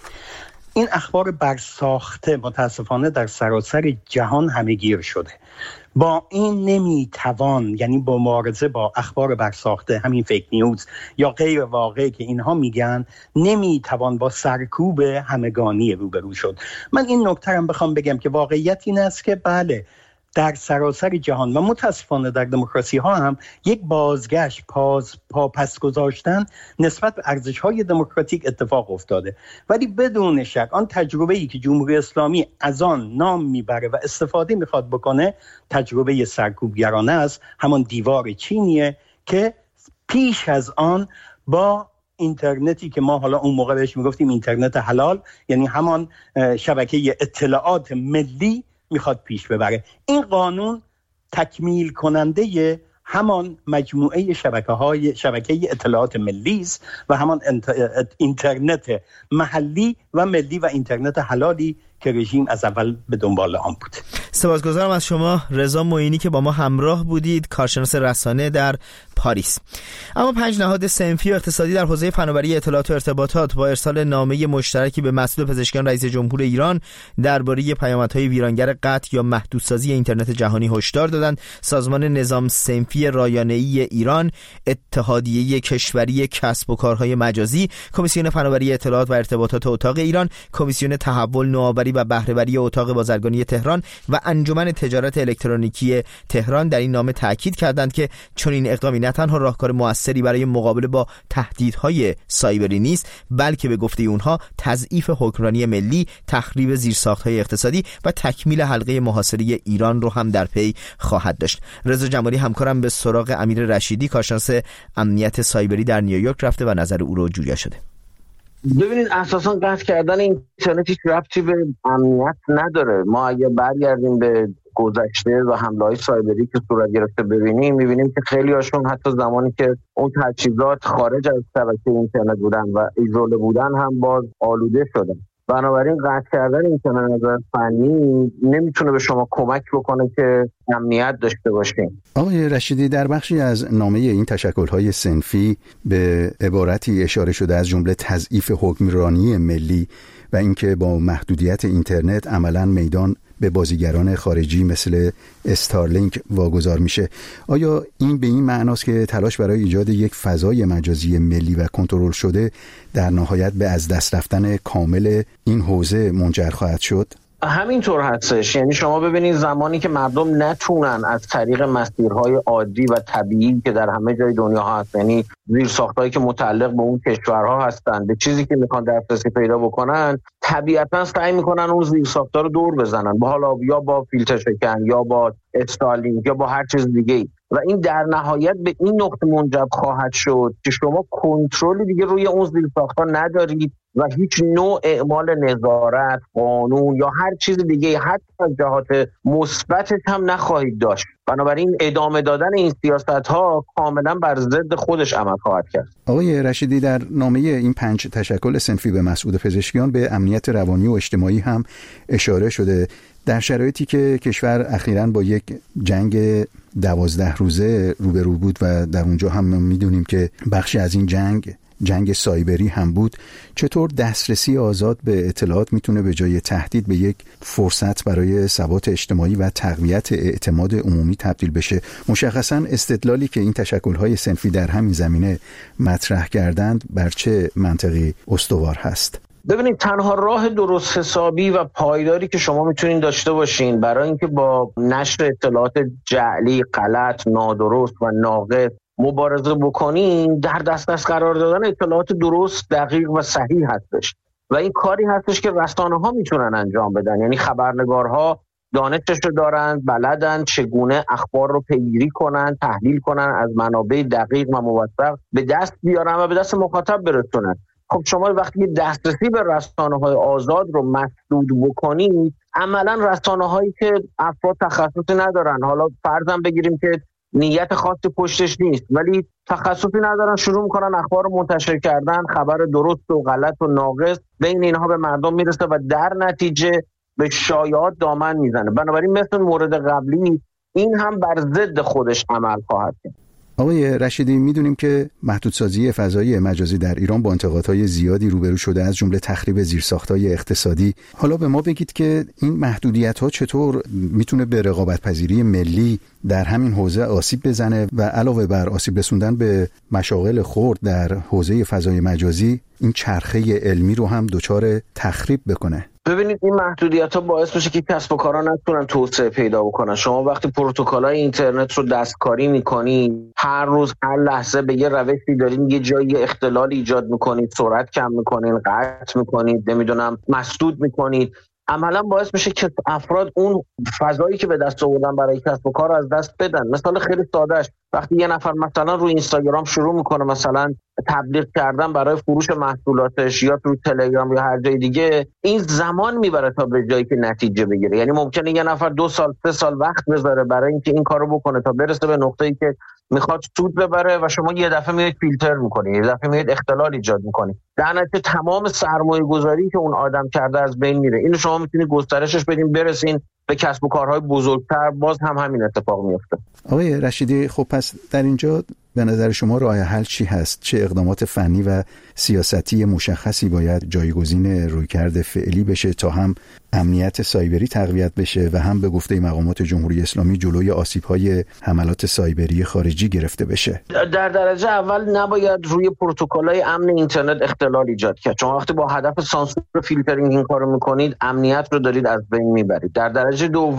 این اخبار برساخته متاسفانه در سراسر جهان همه‌گیر شده. با این نمیتوان، یعنی با مبارزه با اخبار برساخته، همین فیک نیوز یا غیر واقعی که اینها میگن، نمیتوان با سرکوب همگانی روبرو شد. من این نکته رو بخوام بگم که واقعیت این است که بله، در سراسر جهان و متاسفانه در دموکراسی ها هم یک بازگشت، پس گذاشتن نسبت به ارزش های دموکراتیک اتفاق افتاده، ولی بدون شک آن تجربه ای که جمهوری اسلامی از آن نام میبره و استفاده میخواد بکنه تجربه سرکوبگرانه است. همون دیوار چینیه که پیش از آن با اینترنتی که ما حالا اون موقع بهش میگفتیم اینترنت حلال، یعنی همان شبکه اطلاعات ملی، میخواد پیش ببره. این قانون تکمیل کننده همان مجموعه شبکه اطلاعات ملی است و همان اینترنت محلی و ملی و اینترنت حلالی که رژیم از اول به دنبال آن بود. سپاسگزارم از شما رضا معینی که با ما همراه بودید، کارشناس رسانه در پاریس. اما 5 نهاد صنفی و اقتصادی در حوزه فناوری اطلاعات و ارتباطات با ارسال نامه مشترکی به مسئول پزشکیان رئیس جمهور ایران درباره پیامدهای ویرانگر قطع یا محدودسازی اینترنت جهانی هشدار دادند. سازمان نظام صنفی رایانه‌ای ایران، اتحادیه کشوری کسب و کارهای مجازی، کمیسیون فناوری اطلاعات و ارتباطات اتاق ایران، کمیسیون تحول، نوآوری و بهره‌وری اتاق بازرگانی تهران و انجمن تجارت الکترونیکی تهران در این نامه تاکید کردند که چنین اقدامی نه تنها راهکار موثری برای مقابله با تهدیدهای سایبری نیست، بلکه به گفته اونها تضعیف حکمرانی ملی، تخریب زیرساخت‌های اقتصادی و تکمیل حلقه محاصره ایران رو هم در پی خواهد داشت. رضا جمالی همکارم به سراغ امیر رشیدی کارشناس امنیت سایبری در نیویورک رفته و نظر او رو جویا شده. ببینید اساساً قطع کردن اینترنت هیچ ربطی به امنیت نداره. ما اگه برگردیم به گذشته و حمله‌های سایبری که صورت گرفته می‌بینیم که خیلی هاشون حتی زمانی که اون تجهیزات خارج از شبکه اینترنت بودن و ایزوله بودن هم باز آلوده شدن. بنابراین قطع کردن اینترنت از فنی نمیتونه به شما کمک بکنه که امنیت داشته باشیم. آقای رشیدی، در بخشی از نامه این تشکل‌های صنفی به عبارتی اشاره شده از جمله تضعیف حکمرانی ملی و اینکه با محدودیت اینترنت عملاً میدان به بازیگران خارجی مثل استارلینک واگذار میشه. آیا این به این معناست که تلاش برای ایجاد یک فضای مجازی ملی و کنترل شده در نهایت به از دست رفتن کامل این حوزه منجر خواهد شد؟ همینطور هستش. یعنی شما ببینید زمانی که مردم نتونن از طریق مسیرهای عادی و طبیعی که در همه جای دنیا هست، یعنی زیرساختایی که متعلق به اون کشورها هستن، به چیزی که میخوان دسترسی پیدا بکنن، طبیعتاً سعی میکنن اون زیرساختا رو دور بزنن، حالا یا با فیلتر شکن یا با استارلینک یا با هر چیز دیگه، و این در نهایت به این نقطه منجر خواهد شد که شما کنترلی دیگه روی اون زیرساخت‌ها ندارید و هیچ نوع اعمال نظارت، قانون یا هر چیز دیگه حتی از جهات مثبتش هم نخواهید داشت. بنابراین ادامه دادن این سیاست‌ها کاملا بر ضد خودش عمل خواهد کرد. آقای رشیدی، در نامه این 5 تشکل صنفی به مسعود پزشکیان به امنیت روانی و اجتماعی هم اشاره شده. در شرایطی که کشور اخیراً با یک جنگ 12 روزه روبرو بود و در اونجا هم میدونیم که بخشی از این جنگ سایبری هم بود، چطور دسترسی آزاد به اطلاعات میتونه به جای تهدید به یک فرصت برای ثبات اجتماعی و تقویت اعتماد عمومی تبدیل بشه؟ مشخصاً استدلالی که این تشکل‌های صنفی در همین زمینه مطرح کردند بر چه منطقی استوار هست؟ ببینید تنها راه درست حسابی و پایداری که شما میتونین داشته باشین برای اینکه با نشر اطلاعات جعلی، غلط، نادرست و ناقص مبارزه بکنین، در دسترس قرار دادن اطلاعات درست، دقیق و صحیح هستش و این کاری هستش که رسانه‌ها میتونن انجام بدن. یعنی خبرنگارها دانشش رو دارن، بلدن چگونه اخبار رو پیگیری کنن، تحلیل کنن، از منابع دقیق و موثق به دست بیارن و به دست مخاطب برسونن. خب شما وقتی دسترسی به رسانه‌های آزاد رو مسدود بکنید، عملاً رسانه‌هایی که افراد تخصصی ندارن، حالا فرضاً بگیریم که نیت خاصی پشتش نیست ولی تخصصی ندارن، شروع میکنن اخبار رو منتشر کردن، خبر درست و غلط و ناقص بین اینها به مردم میرسه و در نتیجه به شایعات دامن میزنه. بنابراین مثل مورد قبلی این هم بر ضد خودش عمل خواهد کرد. آقای رشیدی، میدونیم که محدودسازی فضای مجازی در ایران با انتقادهای زیادی روبرو شده، از جمله تخریب زیرساخت‌های اقتصادی. حالا به ما بگید که این محدودیت‌ها چطور میتونه به رقابت‌پذیری ملی در همین حوزه آسیب بزنه و علاوه بر آسیب رسوندن به مشاغل خرد در حوزه فضای مجازی، این چرخه علمی رو هم دچار تخریب بکنه؟ ببینید این محدودیت‌ها باعث میشه که کسب و کارها نتونن توسعه پیدا بکنن. شما وقتی پروتکل‌های اینترنت رو دستکاری می‌کنید، هر روز هر لحظه به یه روشی دارین یه جایی اختلال ایجاد می‌کنید، سرعت کم می‌کنید، قطع می‌کنید، نمیدونم مسدود می‌کنید، عملا باعث میشه که افراد اون فضایی که به دست آوردن برای کسب و کار از دست بدن. مثال خیلی سادهش، وقتی یه نفر مثلا روی اینستاگرام شروع میکنه مثلا تبلیغ کردن برای فروش محصولاتش یا تو تلگرام یا هر جای دیگه، این زمان میبره تا به جایی که نتیجه بگیره. یعنی ممکنه یه نفر 2 سال 3 سال وقت بذاره برای اینکه این کارو بکنه تا برسه به نقطه‌ای که میخواد سود ببره و شما یه دفعه میاد فیلتر میکنید، یه دفعه میاد اختلال ایجاد میکنید، در نتیجه تمام سرمایه گذاری که اون آدم کرده از بین میره. اینو شما میتونید گسترشش بدین، برسین به کسب و کارهای بزرگتر، باز هم همین اتفاق میفته. آقای رشیدی، خب پس در اینجا به نظر شما راه حل چی هست؟ چه اقدامات فنی و سیاستی مشخصی باید جایگزین رویکرد فعلی بشه تا هم امنیت سایبری تقویت بشه و هم به گفته مقامات جمهوری اسلامی جلوی آسیب‌های حملات سایبری خارجی گرفته بشه؟ در درجه اول نباید روی پروتکل‌های امن اینترنت اختلال ایجاد کرد. شما وقتی با هدف سانسور فیلترینگ این کارو میکنید، امنیت رو دارید از بین میبرید. در درجه دوم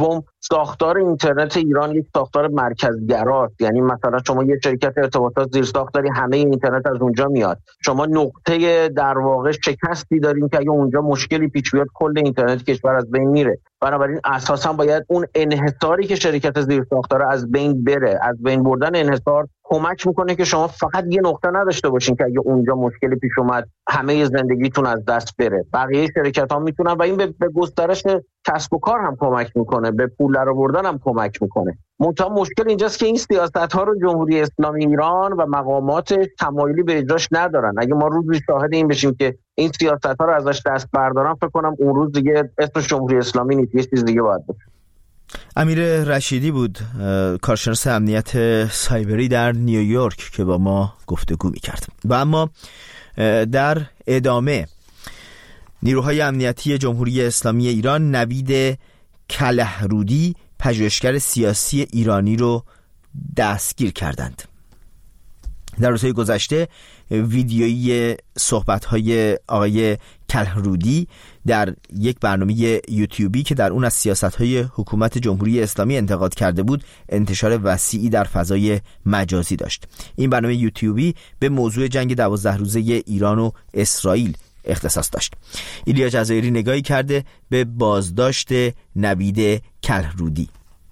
ساختار اینترنت ایران یک ساختار مرکزگراست. یعنی مثلا شما یه شرکت ارتباطات زیرساخت داری، همه اینترنت از اونجا میاد. شما نقطه در واقع شکستی دارین که اگه اونجا مشکلی پیش بیاد کل اینترنت کشور از بین میره. بنابراین اساسا باید اون انحصاری که شرکت زیرساخت داره از بین بره. از بین بردن انحصار کمک میکنه که شما فقط یه نقطه نداشته باشین که اگه اونجا مشکلی پیش اومد همه زندگیتون از دست بره. بقیه شرکت‌ها میتونن و این به گسترش کسب و کار هم کمک میکنه، به پول درآوردن هم کمک میکنه. منتها مشکل اینجاست که این سیاست‌ها رو جمهوری اسلامی ایران و مقامات تمایلی به اجراش ندارن. اگه ما روزی شاهد این بشیم که این سیاست‌ها رو ازش دست بردارن، فکر کنم اون روز دیگه اسم جمهوری اسلامی نیست، یه چیز دیگه باید باشه. امیر رشیدی بود، کارشناس امنیت سایبری در نیویورک که با ما گفتگو می‌کرد. و اما در ادامه نیروهای امنیتی جمهوری اسلامی ایران نوید کلهرودی پژوهشگر سیاسی ایرانی رو دستگیر کردند. در روزهای گذشته ویدیویی صحبت‌های آقای کلهرودی در یک برنامه یوتیوبی که در اون از سیاست‌های حکومت جمهوری اسلامی انتقاد کرده بود انتشار وسیعی در فضای مجازی داشت. این برنامه یوتیوبی به موضوع جنگ 12 روزه ایران و اسرائیل اختصاص داشت. ایلیا جزایری نگاهی کرده به بازداشت نوید کلهرودی.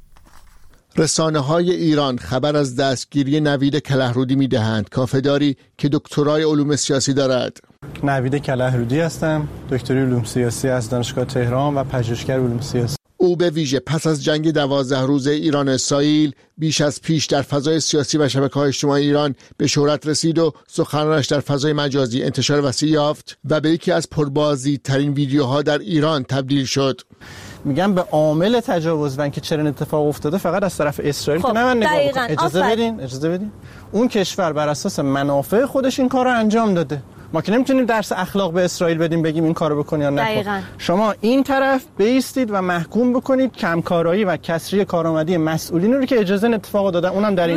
رسانه‌های ایران خبر از دستگیری نوید کلهرودی می‌دهند، کافه‌داری که دکترای علوم سیاسی دارد. نوید کلهرودی هستم، دکتری علوم سیاسی از دانشگاه تهران و پژوهشگر علوم سیاسی. او به ویژه پس از جنگ 12 روزه ایران و اسرائیل بیش از پیش در فضای سیاسی و شبکه‌های اجتماعی ایران به شهرت رسید و سخنانش در فضای مجازی انتشار وسیع یافت و به یکی از پربازدیدترین ویدیوها در ایران تبدیل شد. میگم به عامل تجاوز و اینکه چرا این اتفاق افتاده فقط از طرف اسرائیل که نه من نگاه بکنم. اجازه بدین اون کشور بر اساس منافع خودش این کار رو انجام داده. ما که نمیتونیم درس اخلاق به اسرائیل بدیم بگیم این کارو بکن یا نکن. شما این طرف بایستید و محکوم بکنید کمکارایی و کسری کارآمدی مسئولین رو که اجازه این اتفاق دادن، اونم در این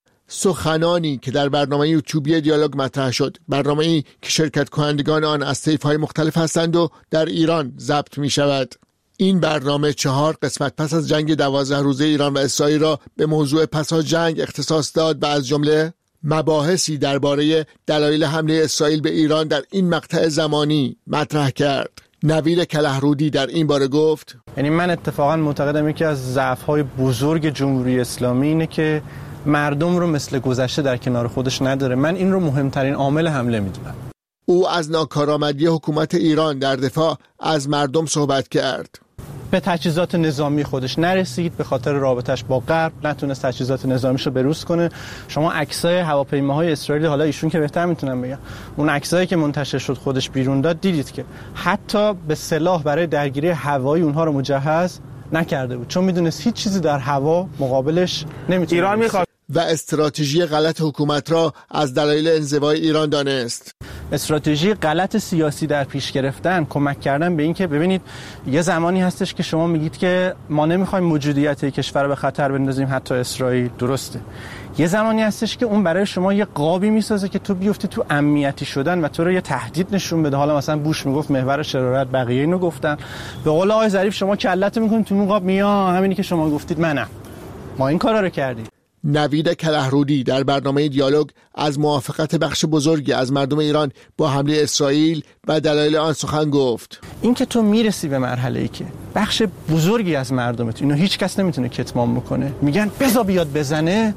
سخنانی که در برنامه یوتیوبی دیالوگ مطرح شد، برنامه‌ای که شرکت کنندگان آن از طیف‌های مختلف هستند و در ایران ضبط می‌شود. این برنامه 4 قسمت پس از جنگ 12 روزه ایران و اسرائیل را به موضوع پس از جنگ اختصاص داد و از جمله مباحثی درباره دلایل حمله اسرائیل به ایران در این مقطع زمانی مطرح کرد. نوید کلهرودی در این باره گفت: یعنی من اتفاقا معتقدم یکی از ضعف‌های بزرگ جمهوری اسلامی اینه که مردم رو مثل گذشته در کنار خودش نداره. من این رو مهمترین عامل حمله میدونم. او از ناکارآمدی حکومت ایران در دفاع از مردم صحبت کرد. به تجهیزات نظامی خودش نرسید، به خاطر رابطش با غرب نتونست تجهیزات نظامیش رو بروز کنه. شما عکسای هواپیماهای اسرائیل، حالا ایشون که بهتر میتونم بگم، اون عکسایی که منتشر شد خودش بیرون داد، دیدید که حتی به سلاح برای درگیری هوایی اونها رو مجهز نکرده بود، چون میدونست هیچ چیزی در هوا مقابلش نمیتونه. ایران میخواد و استراتژی غلط حکومت را از دلایل انزوای ایران دانست. استراتژی غلط سیاسی در پیش گرفتن، کمک کردن به این که ببینید یه زمانی هستش که شما میگید که ما نمیخوایم موجودیت کشور رو به خطر بندازیم، حتی اسرائیل، درسته. یه زمانی هستش که اون برای شما یه قابی میسازه که تو بیفتی تو امنیتی شدن و تو رو یه تهدید نشون بده. حالا مثلا بوش میگفت محور شرارت، بقیه اینو گفتن. به قول آقای ظریف شما کلت میکنید تو اون قاب، میاد همینی که شما گفتید منم. ما این کارا رو کردیم. نوید کلهرودی در برنامه دیالوگ از موافقت بخش بزرگی از مردم ایران با حمله اسرائیل و دلایل آن سخن گفت. این که تو میرسی به مرحله‌ای که بخش بزرگی از مردمت، اینو هیچ کس نمیتونه کتمان بکنه، میگن بذار بیاد بزنه،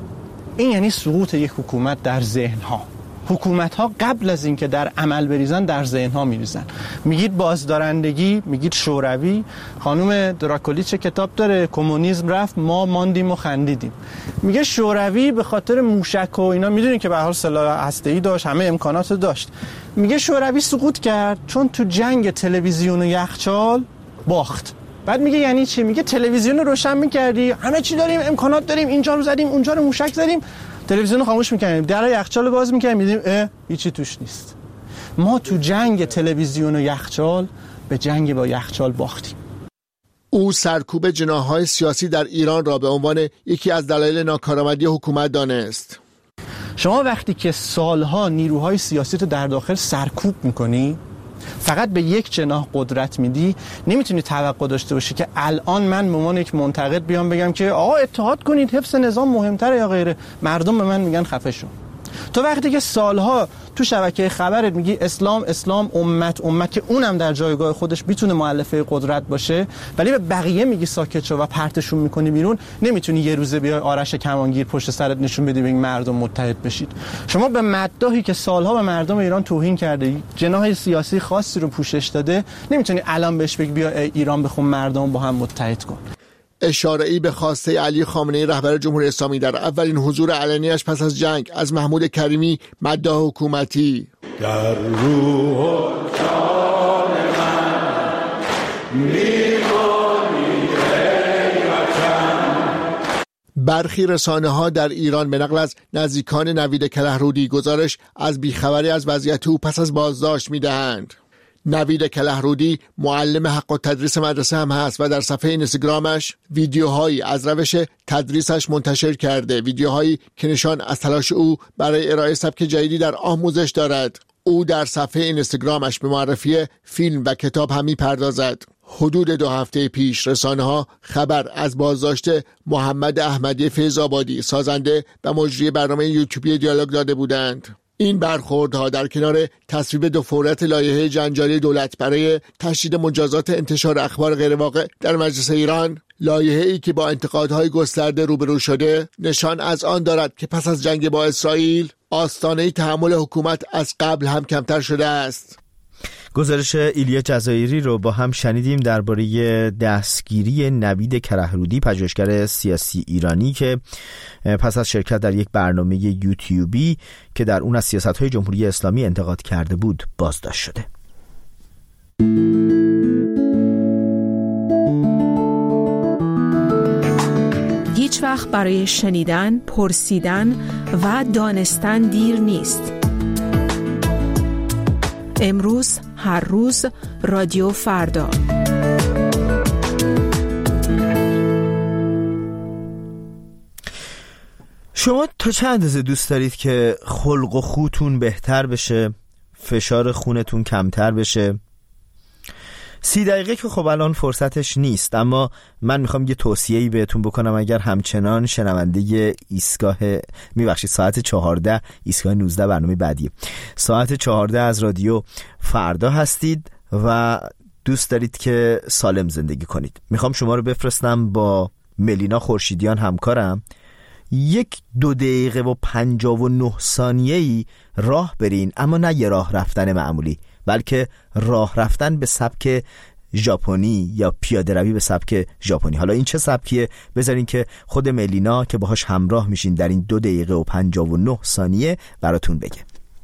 این یعنی سقوط یک حکومت در ذهن‌ها. حکومت‌ها قبل از اینکه در عمل بریزن در ذهن‌ها میریزن. میگید بازدارندگی، میگید شوروی. خانم دراکولیچ کتاب داره کمونیسم رفت ما ماندیم و خندیدیم. میگه شوروی به خاطر موشک و اینا، میدونین که به هر حال سلاح هسته‌ای داشت، همه امکانات داشت. میگه شوروی سقوط کرد چون تو جنگ تلویزیون و یخچال باخت. بعد میگه یعنی چی؟ میگه تلویزیون رو روشن می‌کردی، همه چی داریم، امکانات داریم، اینجا رو زدیم، اونجا رو موشک زدیم، تلویزیون رو خاموش می‌کردیم، در یخچال رو باز می‌کردیم، می‌دیدیم هیچی توش نیست. ما تو جنگ تلویزیون و یخچال به جنگ با یخچال باختیم. او سرکوب جناح‌های سیاسی در ایران را به عنوان یکی از دلایل ناکارآمدی حکومت دانست. شما وقتی که سالها نیروهای سیاسی رو در داخل سرکوب می‌کنی، فقط به یک جناح قدرت میدی، نمیتونی توقع داشته باشی که الان من به عنوان یک منتقد بیام بگم که آقا اتحاد کنید، حفظ نظام مهمتره یا غیره. مردم به من میگن خفه شو. تو وقتی که سالها تو شبکه خبرت میگی اسلام اسلام، امت که اونم در جایگاه خودش میتونه مؤلفه قدرت باشه، ولی به بقیه میگی ساکت شو و پرتشون میکنی بیرون، نمیتونی یه روزه بیای آرش کمانگیر پشت سرت نشون بدی ببین مردم متحد بشید. شما به مداحی که سالها به مردم ایران توهین کرده، جناح سیاسی خاصی رو پوشش داده، نمیتونی الان بهش بگی بیا ایران بخون مردم با هم متحد کن. اشاره‌ای به خواسته علی خامنه‌ای رهبر جمهوری اسلامی در اولین حضور علنیش پس از جنگ از محمود کریمی مداح حکومتی. در روح و جان من می‌مانی ای وطن. برخی رسانه‌ها در ایران به نقل از نزدیکان نوید کلهرودی گزارش از بیخبری از وضعیت او پس از بازداشت می‌دهند. نوید کلهرودی معلم حق التدریس مدرسه هم هست و در صفحه اینستاگرامش ویدیوهایی از روش تدریسش منتشر کرده، ویدیوهایی که نشان از تلاش او برای ارائه سبک جدیدی در آموزش دارد. او در صفحه اینستاگرامش به معرفی فیلم و کتاب هم می‌پردازد. حدود 2 هفته پیش رسانه‌ها خبر از بازداشت محمد احمدی فیض‌آبادی، سازنده و مجری برنامه یوتیوبی دیالوگ داده بودند. این برخوردها در کنار تصویب 2 فوریت لایحه جنجالی دولت برای تشدید مجازات انتشار اخبار غیرواقع در مجلس ایران، لایحه‌ای که با انتقادهای گسترده روبرو شده، نشان از آن دارد که پس از جنگ با اسرائیل آستانه تحمل حکومت از قبل هم کمتر شده است. گزارش ایلیا جزایری رو با هم شنیدیم درباره دستگیری نوید کلهرودی، پژوهشگر سیاسی ایرانی که پس از شرکت در یک برنامه یوتیوبی که در اون از سیاست‌های جمهوری اسلامی انتقاد کرده بود بازداشت شده. هیچ وقت برای شنیدن، پرسیدن و دانستن دیر نیست. امروز، هر روز، رادیو فردا. شما تا چه اندازه دوست دارید که خلق و خوتون بهتر بشه، فشار خونتون کمتر بشه؟ 30 دقیقه که خب الان فرصتش نیست، اما من میخوام یه توصیه‌ای بهتون بکنم. اگر همچنان شنونده ساعت 14 ایستگاه 19 برنامه بعدی ساعت 14 از رادیو فردا هستید و دوست دارید که سالم زندگی کنید، میخوام شما رو بفرستم با ملینا خورشیدیان همکارم 2 دقیقه و 59 ثانیه‌ای راه برین، اما نه یه راه رفتن معمولی، بلکه راه رفتن به سبک ژاپنی یا پیاده روی به سبک ژاپنی. حالا این چه سبکیه؟ بذارین که خود ملینا که باهاش همراه میشین در این 2 دقیقه و 59 ثانیه براتون بگه.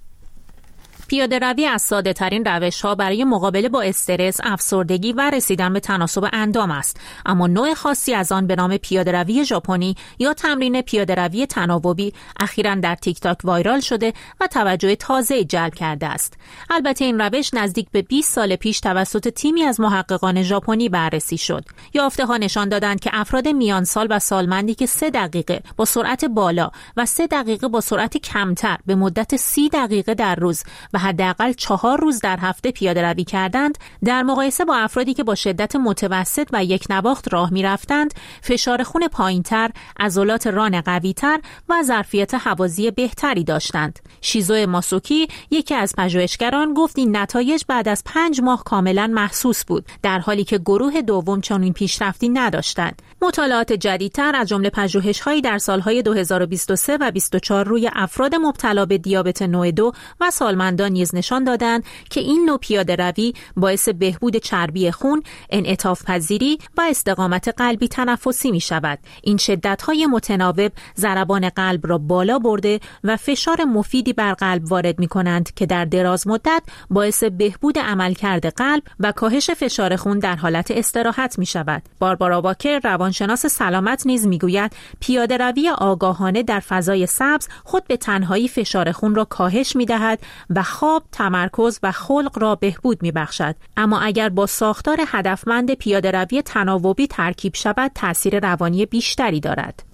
پیاده روی از ساده ترین روش ها برای مقابله با استرس، افسردگی و رسیدن به تناسب اندام است، اما نوع خاصی از آن به نام پیاده روی ژاپنی یا تمرین پیاده روی تناوبی اخیراً در تیک تاک وایرال شده و توجه تازه جلب کرده است. البته این روش نزدیک به 20 سال پیش توسط تیمی از محققان ژاپنی بررسی شد. یافته‌ها نشان دادند که افراد میان سال و سالمندی که 3 دقیقه با سرعت بالا و 3 دقیقه با سرعت کمتر به مدت 30 دقیقه در روز و حداقل 4 روز در هفته پیاده روی کردند، در مقایسه با افرادی که با شدت متوسط و یک نواخت راه می رفتند، فشار خون پایین‌تر، عضلات ران قوی‌تر و ظرفیت هوازی بهتری داشتند. شیزو ماسوکی، یکی از پژوهشگران، گفت این نتایج بعد از 5 ماه کاملا محسوس بود، در حالی که گروه دوم چنین پیشرفتی نداشتند. مطالعات جدیدتر از جمله پژوهش‌هایی در سالهای 2023 و 24 روی افراد مبتلا به دیابت نوع 2 و سالمندان نیز نشان دادند که این نوع پیاده روی باعث بهبود چربی خون، انعطاف پذیری و استقامت قلبی تنفسی می شود. این شدت‌های متناوب ضربان قلب را بالا برده و فشار مفیدی بر قلب وارد می کنند که در دراز مدت باعث بهبود عملکرد قلب و کاهش فشار خون در حالت استراحت می شود. باربارا واکر، روانشناس سلامت، نیز می گوید پیاده روی آگاهانه در فضای سبز خود به تنهایی فشار خون را کاهش می دهد و خواب، تمرکز و خلق را بهبود می‌بخشد. اما اگر با ساختار هدفمند پیاده روی تناوبی ترکیب شود، تأثیر روانی بیشتری دارد.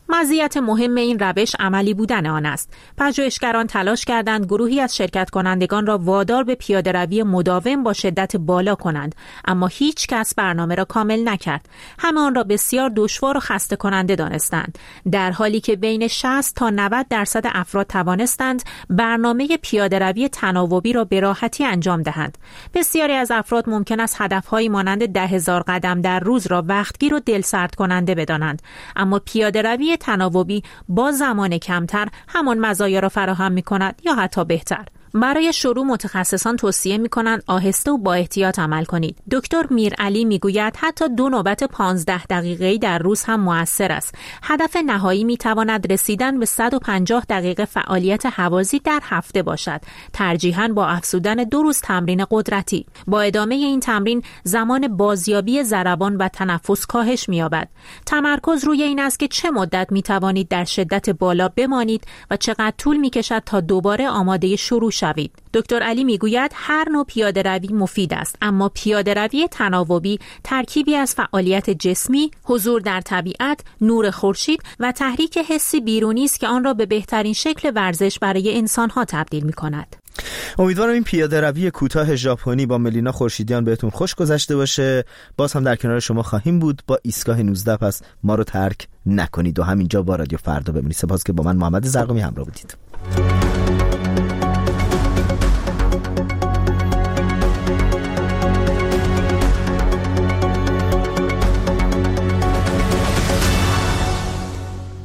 مزیت مهم این روش عملی بودن آن است. پژوهشگران تلاش کردند گروهی از شرکت کنندگان را وادار به پیاده‌روی مداوم با شدت بالا کنند، اما هیچ کس برنامه را کامل نکرد. همه آن را بسیار دشوار و خسته کننده دانستند، در حالی که بین 60 تا 90% افراد توانستند برنامه پیاده‌روی تناوبی را به راحتی انجام دهند. بسیاری از افراد ممکن است هدف‌هایی مانند 10,000 قدم در روز را وقتگیر و دلسرد کننده بدانند، اما پیاده‌روی تناوبی با زمان کمتر همان مزایا را فراهم می‌کند یا حتی بهتر. برای شروع متخصصان توصیه می‌کنند آهسته و با احتیاط عمل کنید. دکتر میرعلی میگوید حتی 2 نوبت 15 دقیقه‌ای در روز هم مؤثر است. هدف نهایی میتواند رسیدن به 150 دقیقه فعالیت هوازی در هفته باشد، ترجیحاً با افزودن 2 روز تمرین قدرتی. با ادامه این تمرین زمان بازیابی ضربان و تنفس کاهش می‌یابد. تمرکز روی این است که چه مدت میتوانید در شدت بالا بمانید و چقدر طول می‌کشد تا دوباره آماده شروع شوید. دکتر علی میگوید هر نوع پیاده‌روی مفید است، اما پیاده‌روی تناوبی ترکیبی از فعالیت جسمی، حضور در طبیعت، نور خورشید و تحریک حسی بیرونی است که آن را به بهترین شکل ورزش برای انسان‌ها تبدیل می‌کند. امیدوارم این پیاده‌روی کوتاه ژاپنی با ملینا خورشیدیان بهتون خوش گذشته باشه. باز هم در کنار شما خواهیم بود با ایستگاه 19. پس ما رو ترک نکنید و همینجا با رادیو فردا بمونید. سپاس که با من محمد زرقمی همراه بودید.